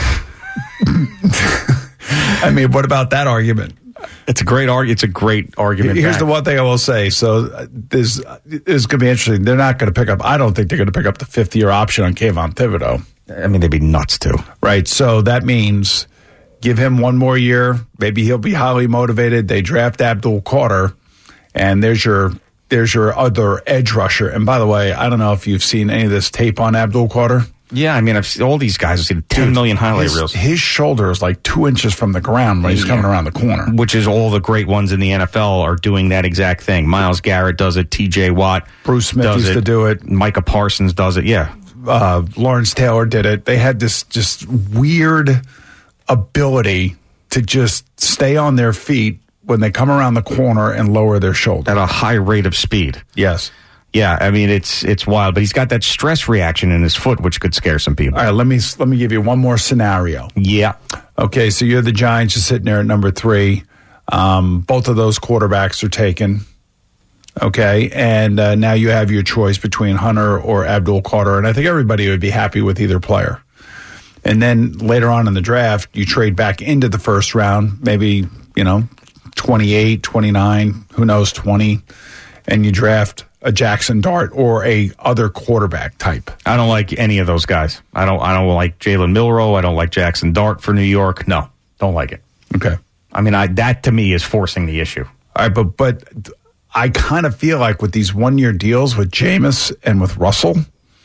I mean, what about that argument? It's a great argument. It's a great argument. Here's back. the one thing I will say. So uh, this is going to be interesting. They're not going to pick up, I don't think they're going to pick up the fifth-year option on Kayvon Thibodeau. I mean, they'd be nuts too. Right. So that means give him one more year. Maybe he'll be highly motivated. They draft Abdul Carter, and there's your there's your other edge rusher. And by the way, I don't know if you've seen any of this tape on Abdul Carter. Yeah, I mean, I've seen all these guys. I've seen ten million highlight his, reels. His shoulder is like two inches from the ground when he's Yeah. coming around the corner. Which is all the great ones in the N F L are doing that exact thing. Myles Garrett does it. T J Watt. Bruce Smith does used it. to do it. Micah Parsons does it. Yeah. Uh, Lawrence Taylor did it. They had this just weird ability to just stay on their feet when they come around the corner and lower their shoulder. At a high rate of speed. Yes. Yeah, I mean, it's it's wild. But he's got that stress reaction in his foot, which could scare some people. All right, let me let me give you one more scenario. Yeah. Okay, so you're the Giants. You're sitting there at number three. Um, both of those quarterbacks are taken. Okay, and uh, now you have your choice between Hunter or Abdul Carter, and I think everybody would be happy with either player. And then later on in the draft, you trade back into the first round, maybe, you know, twenty-eight, twenty-nine, who knows, twenty, and you draft a Jackson Dart or a other quarterback type. I don't like any of those guys. I don't I don't like Jalen Milroe. I don't like Jackson Dart for New York. No, don't like it. Okay. I mean, I that to me is forcing the issue. All right, but but I kind of feel like with these one-year deals with Jameis and with Russell,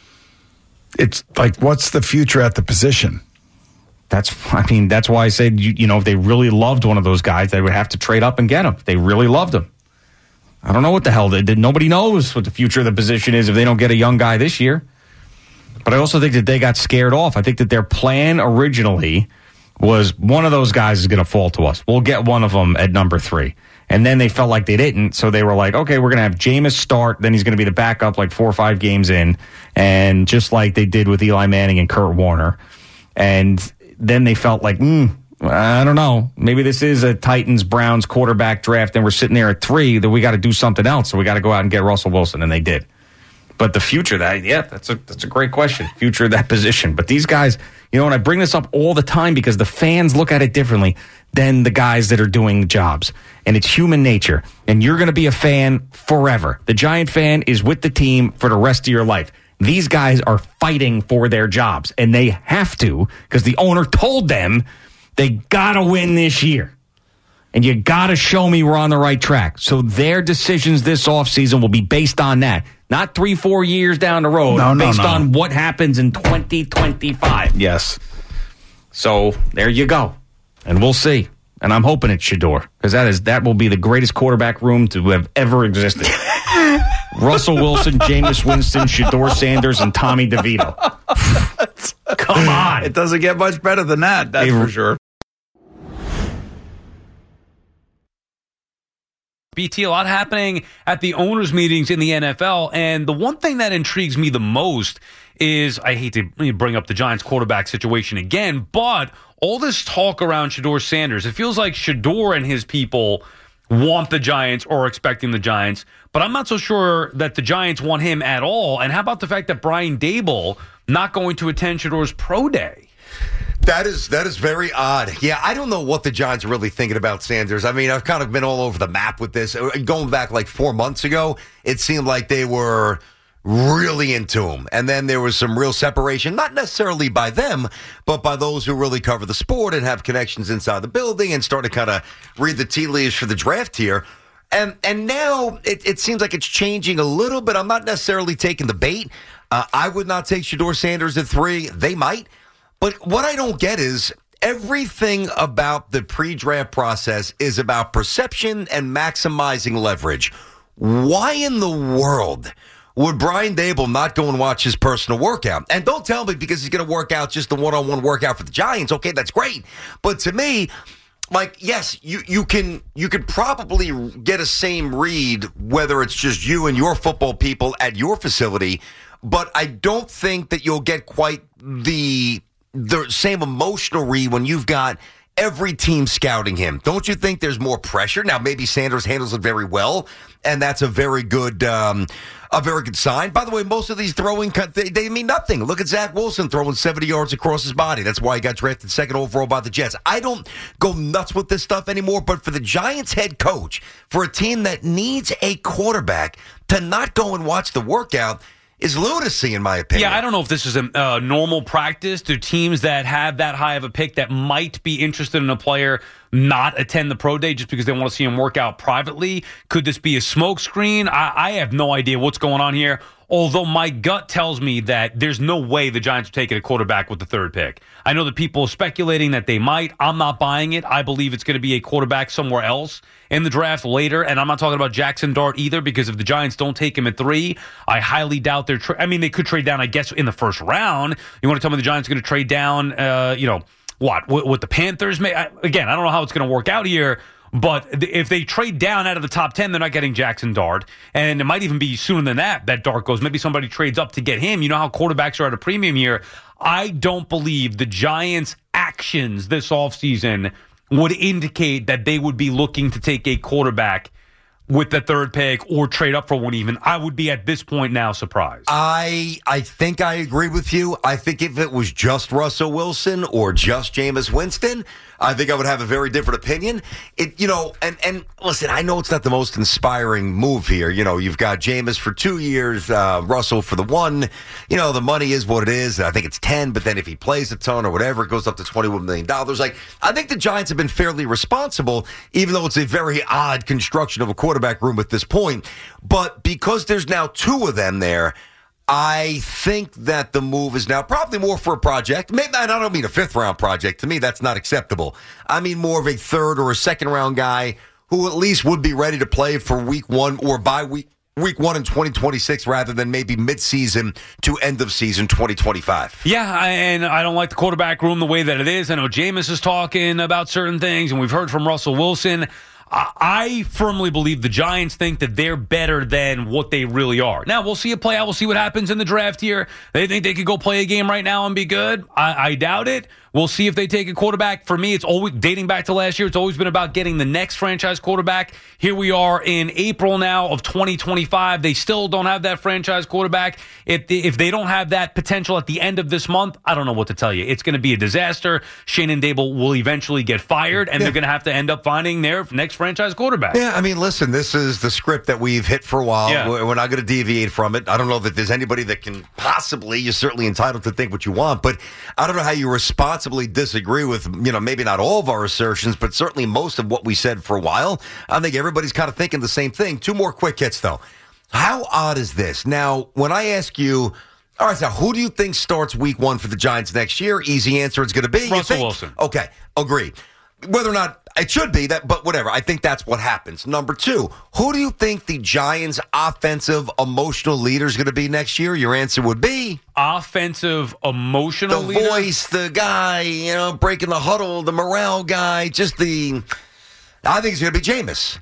it's like, what's the future at the position? That's, I mean, that's why I said, you, you know, if they really loved one of those guys, they would have to trade up and get him. If they really loved him. I don't know what the hell they did. Nobody knows what the future of the position is if they don't get a young guy this year. But I also think that they got scared off. I think that their plan originally was one of those guys is going to fall to us. We'll get one of them at number three. And then they felt like they didn't, so they were like, okay, we're going to have Jameis start, then he's going to be the backup like four or five games in, and just like they did with Eli Manning and Kurt Warner. And then they felt like, hmm, I don't know, maybe this is a Titans-Browns quarterback draft, and we're sitting there at three, that we got to do something else, so we got to go out and get Russell Wilson, and they did. But the future, that yeah, that's a that's a great question. Future of that position. But these guys, you know, and I bring this up all the time because the fans look at it differently than the guys that are doing jobs. And it's human nature. And you're going to be a fan forever. The Giant fan is with the team for the rest of your life. These guys are fighting for their jobs, and they have to because the owner told them they got to win this year. And you got to show me we're on the right track. So their decisions this offseason will be based on that. Not three, four years down the road. No, no, based no. on what happens in twenty twenty-five. Yes. So there you go. And we'll see. And I'm hoping it's Shedeur. Because that is that will be the greatest quarterback room to have ever existed. Russell Wilson, Jameis Winston, Shedeur Sanders, and Tommy DeVito. Come on. It doesn't get much better than that, that's Hey, for sure. B T, a lot happening at the owners' meetings in the N F L. And the one thing that intrigues me the most is, I hate to bring up the Giants quarterback situation again, but all this talk around Shedeur Sanders, it feels like Shedeur and his people want the Giants or are expecting the Giants, but I'm not so sure that the Giants want him at all. And how about the fact that Brian Daboll not going to attend Shedeur's pro day? That is that is very odd. Yeah, I don't know what the Giants are really thinking about Sanders. I mean, I've kind of been all over the map with this. Going back like four months ago, it seemed like they were really into him. And then there was some real separation, not necessarily by them, but by those who really cover the sport and have connections inside the building and start to kind of read the tea leaves for the draft here. And and now it, it seems like it's changing a little bit. I'm not necessarily taking the bait. Uh, I would not take Shedeur Sanders at three. They might. But what I don't get is everything about the pre-draft process is about perception and maximizing leverage. Why in the world would Brian Daboll not go and watch his personal workout? And don't tell me because he's going to work out just the one-on-one workout for the Giants. Okay, that's great. But to me, like, yes, you, you can you could probably get a same read whether it's just you and your football people at your facility, but I don't think that you'll get quite the the same emotional read when you've got every team scouting him. Don't you think there's more pressure? Now, maybe Sanders handles it very well, and that's a very good um, a very good sign. By the way, most of these throwing, they, they mean nothing. Look at Zach Wilson throwing seventy yards across his body. That's why he got drafted second overall by the Jets. I don't go nuts with this stuff anymore, but for the Giants head coach, for a team that needs a quarterback, to not go and watch the workout is lunacy, in my opinion. Yeah, I don't know if this is a uh, normal practice. Do teams that have that high of a pick that might be interested in a player not attend the pro day just because they want to see him work out privately? Could this be a smokescreen? I, I have no idea what's going on here. Although my gut tells me that there's no way the Giants are taking a quarterback with the third pick. I know that people are speculating that they might. I'm not buying it. I believe it's going to be a quarterback somewhere else in the draft later. And I'm not talking about Jackson Dart either, because if the Giants don't take him at three, I highly doubt they're tra- I mean, they could trade down, I guess, in the first round. You want to tell me the Giants are going to trade down, uh, you know, what, what, what the Panthers may? I, again, I don't know how it's going to work out here. But if they trade down out of the top ten, they're not getting Jackson Dart. And it might even be sooner than that, that Dart goes. Maybe somebody trades up to get him. You know how quarterbacks are at a premium here. I don't believe the Giants' actions this offseason would indicate that they would be looking to take a quarterback with the third pick or trade up for one even. I would be at this point now surprised. I I think I agree with you. I think if it was just Russell Wilson or just Jameis Winston, I think I would have a very different opinion. It, you know, and, and listen, I know it's not the most inspiring move here. You know, you've got Jameis for two years, uh, Russell for the one. You know, the money is what it is. I think it's ten, but then if he plays a ton or whatever, it goes up to twenty-one million dollars. Like, I think the Giants have been fairly responsible, even though it's a very odd construction of a quarterback room at this point. But because there's now two of them there, I think that the move is now probably more for a project. Maybe I don't mean a fifth round project. To me, that's not acceptable. I mean more of a third or a second round guy who at least would be ready to play for week one or by week week one in twenty twenty-six rather than maybe midseason to end of season twenty twenty-five. Yeah, I, and I don't like the quarterback room the way that it is. I know Jameis is talking about certain things, and we've heard from Russell Wilson. I firmly believe the Giants think that they're better than what they really are. Now, we'll see it play out. We'll see what happens in the draft here. They think they could go play a game right now and be good. I, I doubt it. We'll see if they take a quarterback. For me, it's always dating back to last year. It's always been about getting the next franchise quarterback. Here we are in April now of twenty twenty-five. They still don't have that franchise quarterback. If they, if they don't have that potential at the end of this month, I don't know what to tell you. It's going to be a disaster. Shannon Daboll will eventually get fired, and yeah. they're going to have to end up finding their next franchise quarterback. Yeah, I mean, listen, this is the script that we've hit for a while. Yeah. We're not going to deviate from it. I don't know that there's anybody that can possibly, you're certainly entitled to think what you want, but I don't know how you responsibly disagree with, you know, maybe not all of our assertions, but certainly most of what we said for a while. I think everybody's kind of thinking the same thing. Two more quick hits, though. How odd is this? Now, when I ask you, all right, so who do you think starts week one for the Giants next year? Easy answer is going to be Russell Wilson. Okay, agree. Whether or not it should be that, but whatever. I think that's what happens. Number two, who do you think the Giants' offensive emotional leader is going to be next year? Your answer would be offensive emotional the leader? The voice, the guy, you know, breaking the huddle, the morale guy, just the. I think it's going to be Jameis.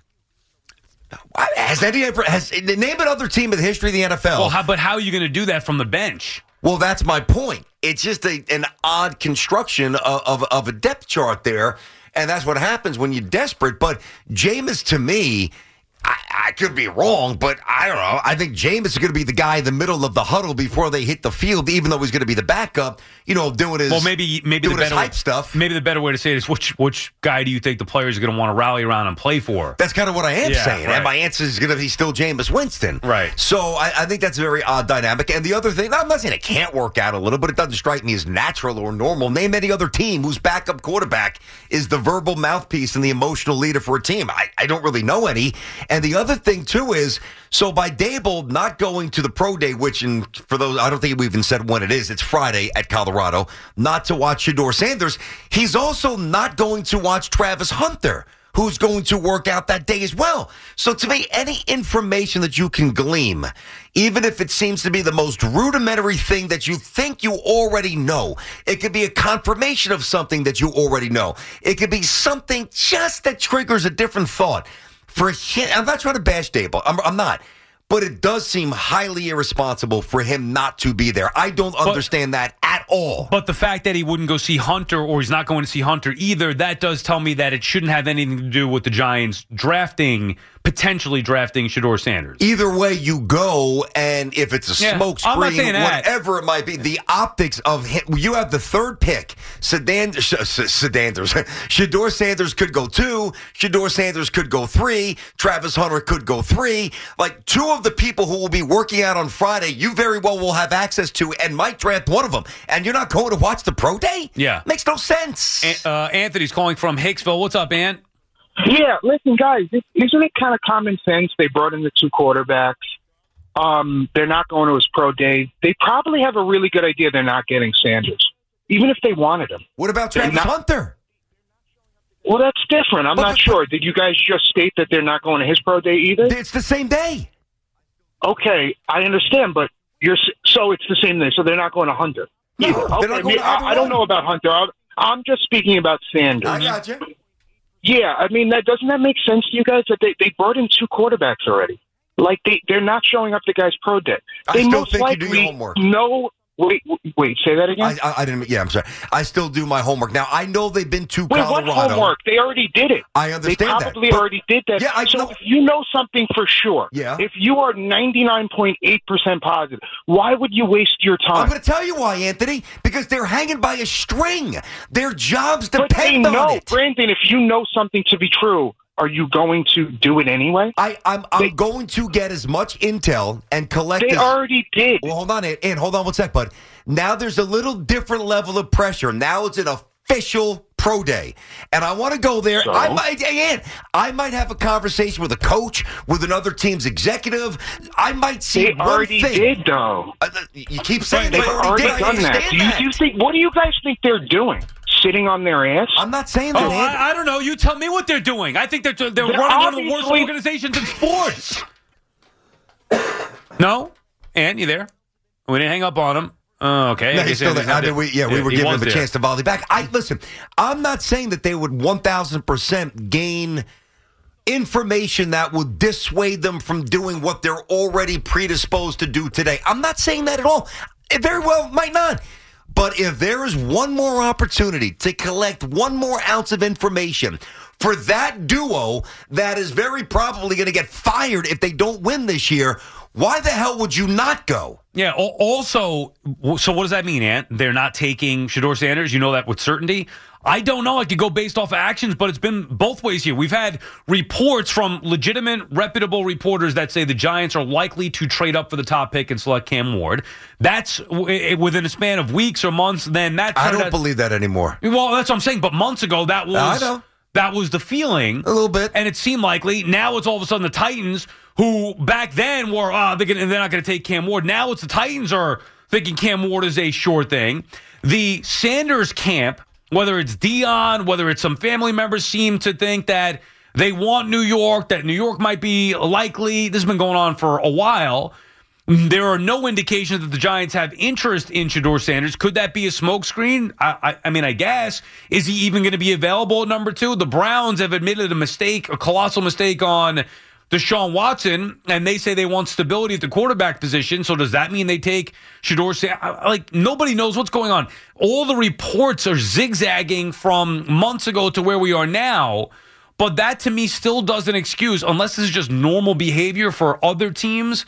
Has any ever has name another team in the history of the N F L? Well, how, but how are you going to do that from the bench? Well, that's my point. It's just a, an odd construction of, of, of a depth chart there. And that's what happens when you're desperate. But Jameis, to me, I, I could be wrong, but I don't know. I think Jameis is going to be the guy in the middle of the huddle before they hit the field, even though he's going to be the backup, you know, doing his, well, maybe, maybe doing the his better, hype stuff. Maybe the better way to say it is which which guy do you think the players are going to want to rally around and play for? That's kind of what I am yeah, saying. Right. And my answer is going to be still Jameis Winston. Right. So I, I think that's a very odd dynamic. And the other thing, I'm not saying it can't work out a little, but it doesn't strike me as natural or normal. Name any other team whose backup quarterback is the verbal mouthpiece and the emotional leader for a team. I, I don't really know any. And the other thing, too, is so by Daboll not going to the pro day, which in, for those, I don't think we even said when it is, it's Friday at Colorado, not to watch Shedeur Sanders, he's also not going to watch Travis Hunter, who's going to work out that day as well. So to me, any information that you can glean, even if it seems to be the most rudimentary thing that you think you already know, it could be a confirmation of something that you already know. It could be something just that triggers a different thought. For him, I'm not trying to bash Daboll. I'm, I'm not. But it does seem highly irresponsible for him not to be there. I don't But- understand that at all. But the fact that he wouldn't go see Hunter or he's not going to see Hunter either, that does tell me that it shouldn't have anything to do with the Giants drafting, potentially drafting Shedeur Sanders. Either way you go, and if it's a Yeah, smoke I'm not screen, saying that. whatever it might be, the optics of him, you have the third pick. Sedan, Sh- Sh- Sedanders. Shedeur Sanders could go two. Shedeur Sanders could go three. Travis Hunter could go three. Like two of the people who will be working out on Friday, you very well will have access to and might draft one of them. And you're not going to watch the pro day? Yeah. Makes no sense. An- uh, Anthony's calling from Hicksville. What's up, Ant? Yeah, listen, guys, isn't it kind of common sense? They brought in the two quarterbacks. Um, they're not going to his pro day. They probably have a really good idea they're not getting Sanders, even if they wanted him. What about They're Travis not- Hunter? Well, that's different. I'm But- not but- sure. Did you guys just state that they're not going to his pro day either? It's the same day. Okay, I understand, but you're s- so it's the same day. So they're not going to Hunter. No, either. they're Okay, not going to I, either I don't one. know about Hunter. I'm, I'm just speaking about Sanders. I got you. Yeah, I mean, that doesn't that make sense to you guys that they, they brought in two quarterbacks already? Like they they're not showing up the guy's pro day. I They still most think you do likely your homework. know. Wait, wait, say that again. I, I, I didn't. Yeah, I'm sorry. I still do my homework. Now I know they've been to Wait, what Colorado. homework? They already did it. I understand They that, probably but- already did that. Yeah, I so know- if you know something for sure, Yeah. if you are ninety-nine point eight percent positive, why would you waste your time? I'm going to tell you why, Anthony. Because they're hanging by a string. Their jobs but they depend know, on it. Brandon, if you know something to be true, are you going to do it anyway? I, I'm I'm going to get as much intel and collect. They as, already did. Well, hold on, and hold on one sec, bud. Now there's a little different level of pressure. Now it's an official pro day, and I want to go there. So? I might, and I might have a conversation with a coach, with another team's executive. I might see They one already thing. did, though. Uh, you keep saying They've they already did. I done that. understand Do you, that. do you think? What do you guys think they're doing? Sitting on their ass? I'm not saying that. Oh, Andy. I, I don't know. You tell me what they're doing. I think they're they're, They're running one of the worst obviously- organizations in sports. No, and you there? We didn't hang up on him. Oh, okay. No, I he's guess still he's there. I not mean, we, yeah, we there. were He giving was him a there. chance to volley back. I listen. I'm not saying that they would one thousand percent gain information that would dissuade them from doing what they're already predisposed to do today. I'm not saying that at all. It very well might not. But if there is one more opportunity to collect one more ounce of information for that duo that is very probably going to get fired if they don't win this year, why the hell would you not go? Yeah. al- Also, w- so what does that mean, Ant? They're not taking Shedeur Sanders. You know that with certainty. I don't know. I could go based off of actions, but it's been both ways here. We've had reports from legitimate, reputable reporters that say the Giants are likely to trade up for the top pick and select Cam Ward. That's w- within a span of weeks or months. Then that I turned don't out- believe that anymore. Well, that's what I'm saying. But months ago, that was I know. that was the feeling a little bit, and it seemed likely. Now it's all of a sudden the Titans, who back then were uh, they're, gonna, they're not going to take Cam Ward. Now it's the Titans are thinking Cam Ward is a sure thing. The Sanders camp, whether it's Dion, whether it's some family members, seem to think that they want New York, that New York might be likely. This has been going on for a while. There are no indications that the Giants have interest in Shedeur Sanders. Could that be a smokescreen? I, I, I mean, I guess. Is he even going to be available at number two? The Browns have admitted a mistake, a colossal mistake on Deshaun Watson, and they say they want stability at the quarterback position. So does that mean they take Shedeur Sanders? Like, nobody knows what's going on. All the reports are zigzagging from months ago to where we are now. But that, to me, still doesn't excuse, unless this is just normal behavior for other teams,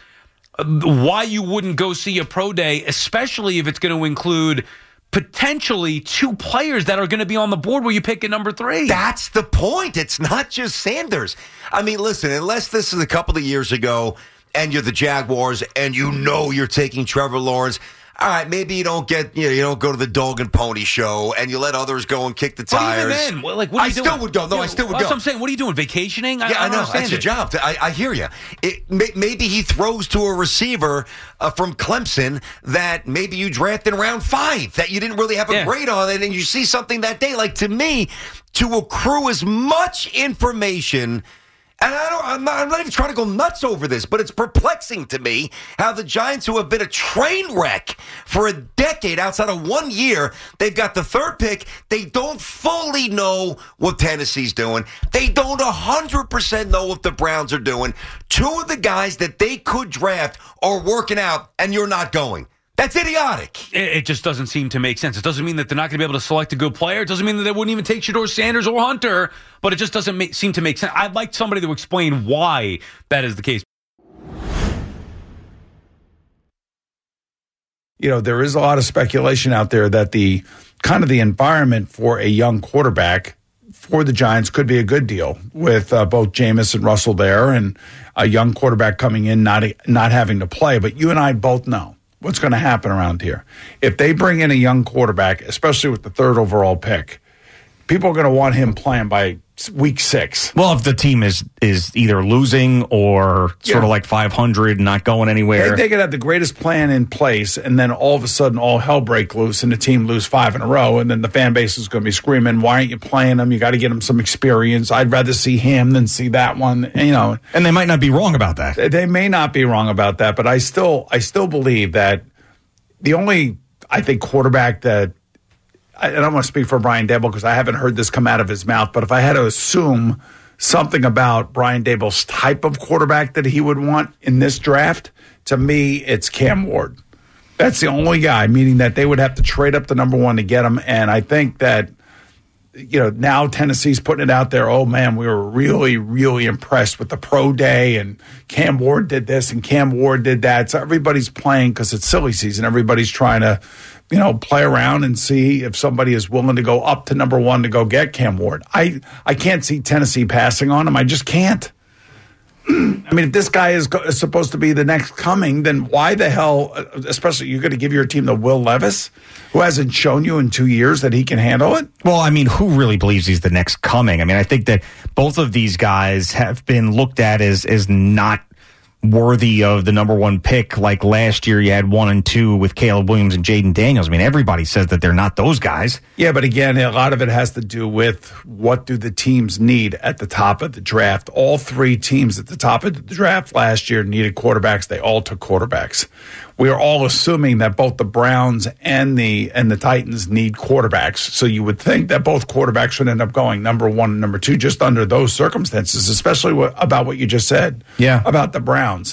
why you wouldn't go see a pro day, especially if it's going to include potentially two players that are going to be on the board where you pick at number three. That's the point. It's not just Sanders. I mean, listen, unless this is a couple of years ago and you're the Jaguars and you know you're taking Trevor Lawrence, all right, maybe you don't get, you know, you don't go to the dog and pony show, and you let others go and kick the tires. But even then, well, like, what are I you still doing? would go. No, Yeah, I still would that's go. what I'm saying. What are you doing? Vacationing? I, Yeah, I, I, don't know. understand That's your it. job. I, I hear you. It, may, maybe he throws to a receiver uh, from Clemson that maybe you drafted in round five that you didn't really have a Yeah. grade on, and then you see something that day. Like, to me, to accrue as much information. And I don't, I'm, not, I'm not even trying to go nuts over this, but it's perplexing to me how the Giants, who have been a train wreck for a decade outside of one year, they've got the third pick. They don't fully know what Tennessee's doing. They don't one hundred percent know what the Browns are doing. Two of the guys that they could draft are working out, and you're not going. That's idiotic. It, it just doesn't seem to make sense. It doesn't mean that they're not going to be able to select a good player. It doesn't mean that they wouldn't even take Shedeur Sanders or Hunter, but it just doesn't make, seem to make sense. I'd like somebody to explain why that is the case. You know, there is a lot of speculation out there that the kind of the environment for a young quarterback for the Giants could be a good deal with uh, both Jameis and Russell there and a young quarterback coming in, not not having to play. But you and I both know what's going to happen around here. If they bring in a young quarterback, especially with the third overall pick, people are going to want him playing by week six. Well, if the team is is either losing or sort Yeah. of like five hundred, not going anywhere. They, they could have the greatest plan in place, and then all of a sudden, all hell break loose, and the team lose five in a row, and then the fan base is going to be screaming, "Why aren't you playing him? You got to get him some experience. I'd rather see him than see that one." And, you know, and they might not be wrong about that. They, they may not be wrong about that, but I still, I still believe that the only, I think, quarterback that I don't want to speak for Brian Daboll because I haven't heard this come out of his mouth, but if I had to assume something about Brian Daboll's type of quarterback that he would want in this draft, to me, it's Cam Ward. That's the only guy, meaning that they would have to trade up the number one to get him. And I think that, you know, now Tennessee's putting it out there. Oh, man, we were really, really impressed with the pro day, and Cam Ward did this and Cam Ward did that. So everybody's playing because it's silly season. Everybody's trying to, you know, play around and see if somebody is willing to go up to number one to go get Cam Ward. I, I can't see Tennessee passing on him. I just can't. I mean, if this guy is, go- is supposed to be the next coming, then why the hell, especially you're going to give your team to Will Levis, who hasn't shown you in two years that he can handle it? Well, I mean, who really believes he's the next coming? I mean, I think that both of these guys have been looked at as as not worthy of the number one pick. Like last year, you had one and two with Caleb Williams and Jaden Daniels. I mean, everybody says that they're not those guys. Yeah, but again, a lot of it has to do with what do the teams need at the top of the draft. All three teams at the top of the draft last year needed quarterbacks. They all took quarterbacks. We are all assuming that both the Browns and the and the Titans need quarterbacks. So you would think that both quarterbacks should end up going number one and number two just under those circumstances, especially what, about what you just said yeah. about the Browns.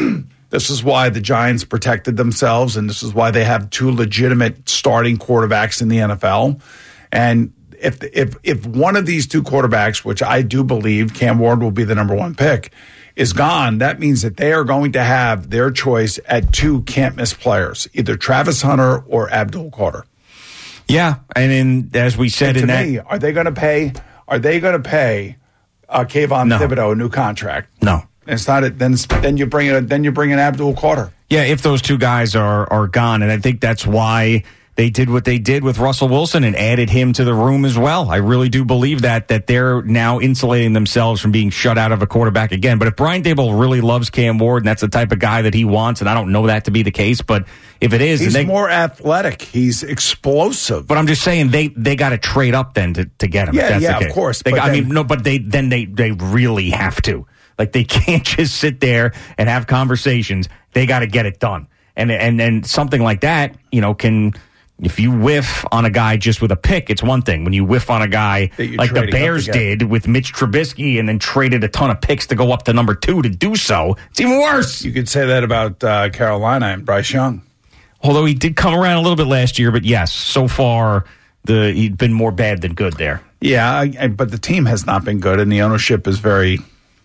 This is why the Giants protected themselves, and this is why they have two legitimate starting quarterbacks in the N F L. And if if if one of these two quarterbacks, which I do believe Cam Ward will be the number one pick, is gone, that means that they are going to have their choice at two can't-miss players, either Travis Hunter or Abdul Carter. Yeah, and in, as we said And in to that, me, are they going to pay? Are they going to pay uh, Kayvon No. Thibodeau a new contract? No. It's not. A, then then you bring it. Then you bring in Abdul Carter. yeah, if those two guys are are gone, and I think that's why they did what they did with Russell Wilson and added him to the room as well. I really do believe that that they're now insulating themselves from being shut out of a quarterback again. But if Brian Daboll really loves Cam Ward and that's the type of guy that he wants, and I don't know that to be the case, but if it is, He's they, more athletic. He's explosive. But I'm just saying they they got to trade up then to, to get him. Yeah, if that's yeah, the of case. course, They, but I then- mean, no, but they then they they really have to. Like they can't just sit there and have conversations. They got to get it done. And and and something like that, you know, can. If you whiff on a guy just with a pick, it's one thing. When you whiff on a guy like the trading up Bears to get. did with Mitch Trubisky and then traded a ton of picks to go up to number two to do so, it's even worse. You could say that about uh, Carolina and Bryce Young. Although he did come around a little bit last year, but yes, so far the he'd been more bad than good there. Yeah, I, I, but the team has not been good, and the ownership is very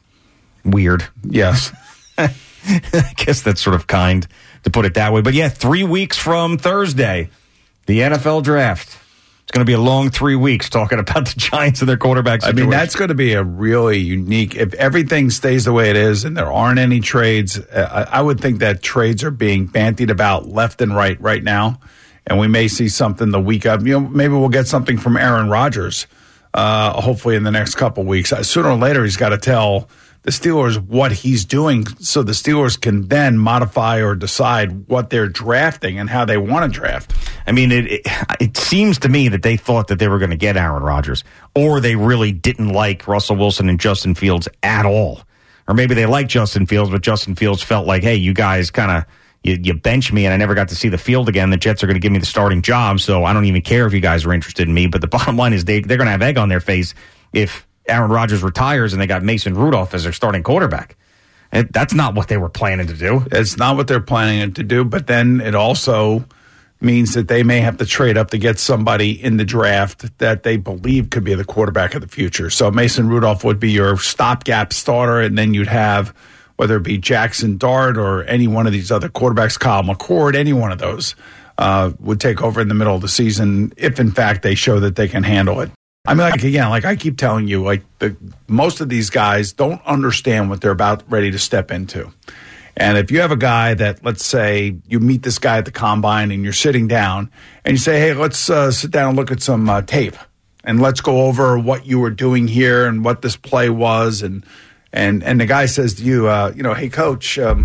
weird. Yes. I guess that's sort of kind to put it that way. But yeah, three weeks from Thursday, the N F L draft. It's going to be a long three weeks talking about the Giants and their quarterback situation. I mean, that's going to be a really unique. If everything stays the way it is and there aren't any trades, uh, I would think that trades are being bandied about left and right right now, and we may see something the week of. You know, maybe we'll get something from Aaron Rodgers. Uh, hopefully, in the next couple of weeks. Uh, sooner or later, he's got to tell the Steelers what he's doing so the Steelers can then modify or decide what they're drafting and how they want to draft. I mean, it, it it seems to me that they thought that they were going to get Aaron Rodgers, or they really didn't like Russell Wilson and Justin Fields at all. Or maybe they liked Justin Fields, but Justin Fields felt like, hey, you guys kind of, you, you bench me and I never got to see the field again. The Jets are going to give me the starting job, so I don't even care if you guys are interested in me. But the bottom line is they, they're going to have egg on their face if Aaron Rodgers retires and they got Mason Rudolph as their starting quarterback. It, that's not what they were planning to do. It's not what they're planning to do, but then it also means that they may have to trade up to get somebody in the draft that they believe could be the quarterback of the future. So Mason Rudolph would be your stopgap starter, and then you'd have, whether it be Jackson Dart or any one of these other quarterbacks, Kyle McCord, any one of those uh, would take over in the middle of the season if, in fact, they show that they can handle it. I mean, like, again, like I keep telling you, like the most of these guys don't understand what they're about ready to step into. And if you have a guy that, let's say, you meet this guy at the combine and you're sitting down and you say, hey, let's uh, sit down and look at some uh, tape and let's go over what you were doing here and what this play was. And and and the guy says to you, uh, you know, hey, coach, um,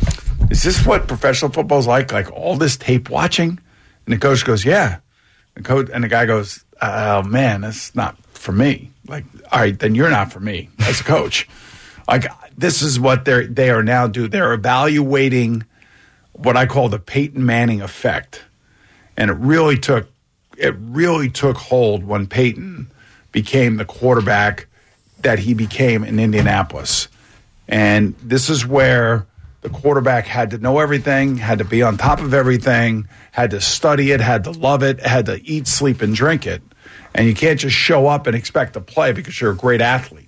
is this what professional football's like? Like all this tape watching? And the coach goes, yeah. And, coach, and the guy goes, oh, man, that's not for me. Like, all right, then you're not for me as a coach. Like, this is what they're, they are now doing. They're evaluating what I call the Peyton Manning effect. And it really took it really took hold when Peyton became the quarterback that he became in Indianapolis. And this is where the quarterback had to know everything, had to be on top of everything, had to study it, had to love it, had to eat, sleep, and drink it. And you can't just show up and expect to play because you're a great athlete.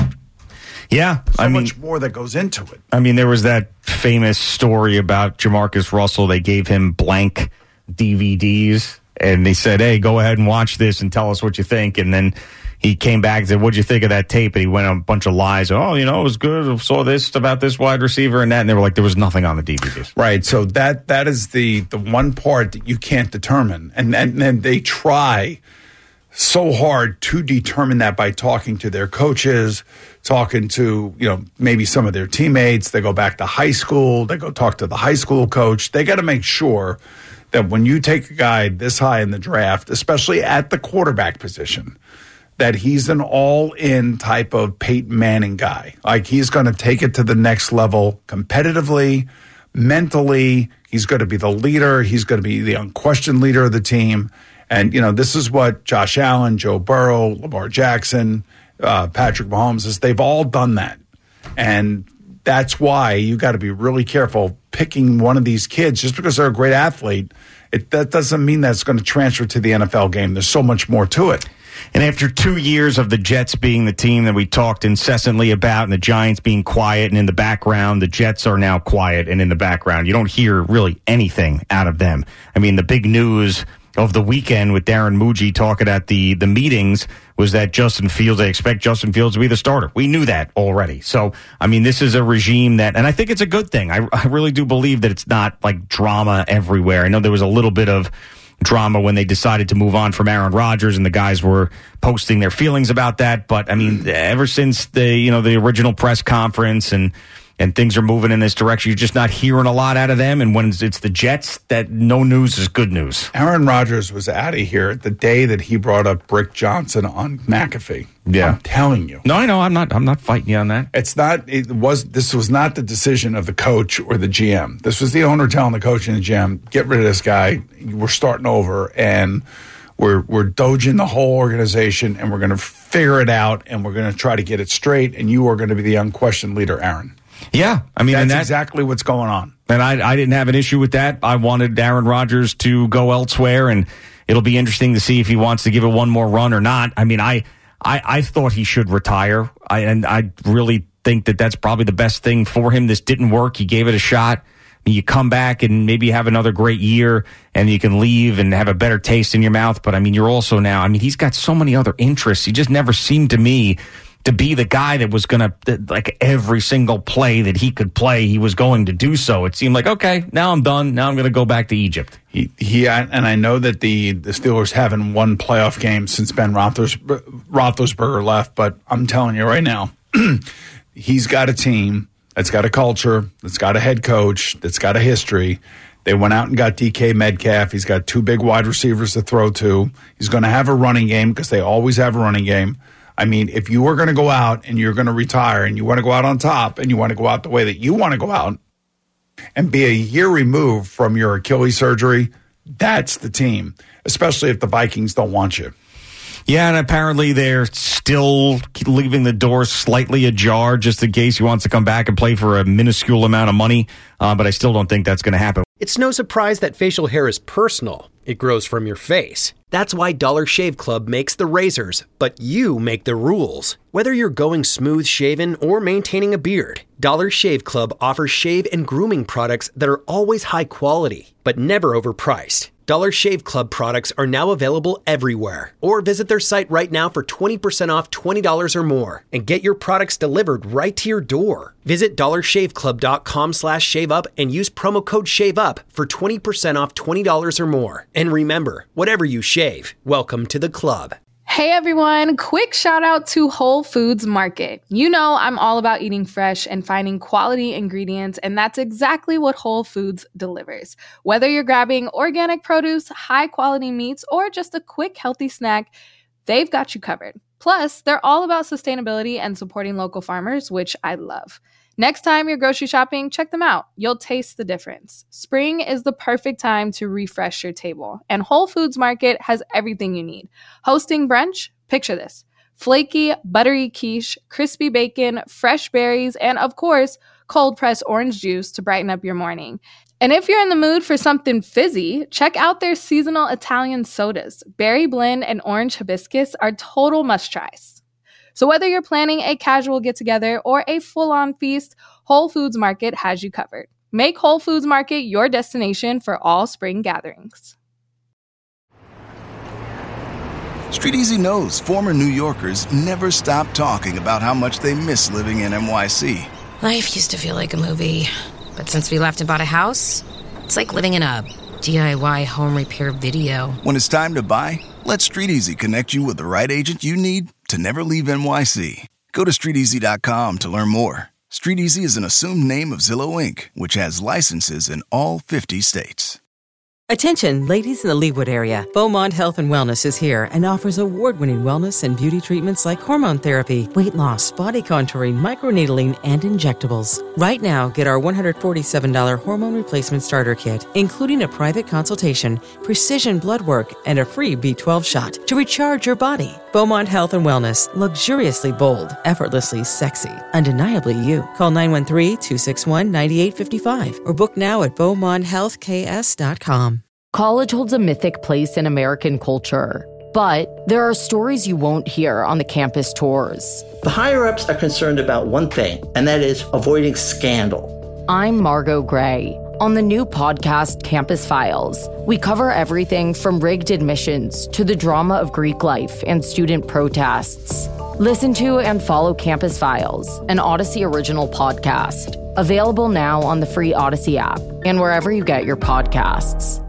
Yeah. So I mean, much more that goes into it. I mean, there was that famous story about Jamarcus Russell. They gave him blank D V Ds, and they said, hey, go ahead and watch this and tell us what you think. And then he came back and said, what'd you think of that tape? And he went on a bunch of lies. Oh, you know, it was good. I saw this about this wide receiver and that. And they were like, there was nothing on the D V Ds. Right. So that that is the, the one part that you can't determine. And then and they try so hard to determine that by talking to their coaches, talking to, you know, maybe some of their teammates. They go back to high school. They go talk to the high school coach. They got to make sure that when you take a guy this high in the draft, especially at the quarterback position, that he's an all-in type of Peyton Manning guy. Like, he's going to take it to the next level competitively, mentally. He's going to be the leader. He's going to be the unquestioned leader of the team. And, you know, this is what Josh Allen, Joe Burrow, Lamar Jackson, uh, Patrick Mahomes is. They've all done that. And that's why you got to be really careful picking one of these kids. Just because they're a great athlete, it, that doesn't mean that's going to transfer to the N F L game. There's so much more to it. And after two years of the Jets being the team that we talked incessantly about and the Giants being quiet and in the background, the Jets are now quiet and in the background. You don't hear really anything out of them. I mean, the big news of the weekend with Darren Muji talking at the, the meetings was that Justin Fields, they expect Justin Fields to be the starter. We knew that already. So, I mean, this is a regime that, and I think it's a good thing. I, I really do believe that it's not like drama everywhere. I know there was a little bit of drama when they decided to move on from Aaron Rodgers and the guys were posting their feelings about that. But I mean, ever since the, you know, the original press conference and, and things are moving in this direction, you're just not hearing a lot out of them. And when it's the Jets, that no news is good news. Aaron Rodgers was out of here the day that he brought up Brick Johnson on McAfee. Yeah. I'm telling you. No, I know. I'm not, I'm not fighting you on that. It's not, it was, this was not the decision of the coach or the G M. This was the owner telling the coach and the G M, get rid of this guy. We're starting over and we're, we're doging the whole organization and we're going to figure it out and we're going to try to get it straight. And you are going to be the unquestioned leader, Aaron. Yeah, I mean, that's and that, exactly what's going on. And I, I didn't have an issue with that. I wanted Aaron Rodgers to go elsewhere, and it'll be interesting to see if he wants to give it one more run or not. I mean, I, I, I thought he should retire, I, and I really think that that's probably the best thing for him. This didn't work. He gave it a shot. You come back and maybe have another great year and you can leave and have a better taste in your mouth. But I mean, you're also now, I mean, he's got so many other interests. He just never seemed to me to be the guy that was going to, like, every single play that he could play, he was going to do so. It seemed like, okay, now I'm done. Now I'm going to go back to Egypt. He, he and I know that the, the Steelers haven't won playoff games since Ben Roethlis, Roethlisberger left, but I'm telling you right now, he's got a team that's got a culture, that's got a head coach, that's got a history. They went out and got D K Metcalf. He's got two big wide receivers to throw to. He's going to have a running game because they always have a running game. I mean, if you were going to go out and you're going to retire and you want to go out on top and you want to go out the way that you want to go out and be a year removed from your Achilles surgery, that's the team, especially if the Vikings don't want you. Yeah, and apparently they're still leaving the door slightly ajar just in case he wants to come back and play for a minuscule amount of money, uh, but I still don't think that's going to happen. It's no surprise that facial hair is personal. It grows from your face. That's why Dollar Shave Club makes the razors, but you make the rules. Whether you're going smooth shaven or maintaining a beard, Dollar Shave Club offers shave and grooming products that are always high quality, but never overpriced. Dollar Shave Club products are now available everywhere. Or visit their site right now for twenty percent off twenty dollars or more and get your products delivered right to your door. Visit dollar shave club dot com slash shave up and use promo code SHAVEUP for twenty percent off twenty dollars or more. And remember, whatever you shave, welcome to the club. Hey everyone, quick shout out to Whole Foods Market. You know I'm all about eating fresh and finding quality ingredients, and that's exactly what Whole Foods delivers. Whether you're grabbing organic produce, high quality meats, or just a quick healthy snack, they've got you covered. Plus, they're all about sustainability and supporting local farmers, which I love. Next time you're grocery shopping, check them out. You'll taste the difference. Spring is the perfect time to refresh your table, and Whole Foods Market has everything you need. Hosting brunch? Picture this. Flaky, buttery quiche, crispy bacon, fresh berries, and of course, cold-pressed orange juice to brighten up your morning. And if you're in the mood for something fizzy, check out their seasonal Italian sodas. Berry blend and orange hibiscus are total must-tries. So whether you're planning a casual get-together or a full-on feast, Whole Foods Market has you covered. Make Whole Foods Market your destination for all spring gatherings. Street Easy knows former New Yorkers never stop talking about how much they miss living in N Y C. Life used to feel like a movie, but since we left and bought a house, it's like living in a D I Y home repair video. When it's time to buy, let Street Easy connect you with the right agent you need to never leave N Y C. Go to street easy dot com to learn more. Street Easy is an assumed name of Zillow Incorporated, which has licenses in all fifty states. Attention, ladies in the Leawood area. Beaumont Health and Wellness is here and offers award-winning wellness and beauty treatments like hormone therapy, weight loss, body contouring, microneedling, and injectables. Right now, get our one hundred forty-seven dollars hormone replacement starter kit, including a private consultation, precision blood work, and a free B twelve shot to recharge your body. Beaumont Health and Wellness, luxuriously bold, effortlessly sexy, undeniably you. Call nine one three, two six one, nine eight five five or book now at beaumont health k s dot com. College holds a mythic place in American culture, but there are stories you won't hear on the campus tours. The higher-ups are concerned about one thing, and that is avoiding scandal. I'm Margot Gray. On the new podcast, Campus Files, we cover everything from rigged admissions to the drama of Greek life and student protests. Listen to and follow Campus Files, an Odyssey original podcast. Available now on the free Odyssey app and wherever you get your podcasts.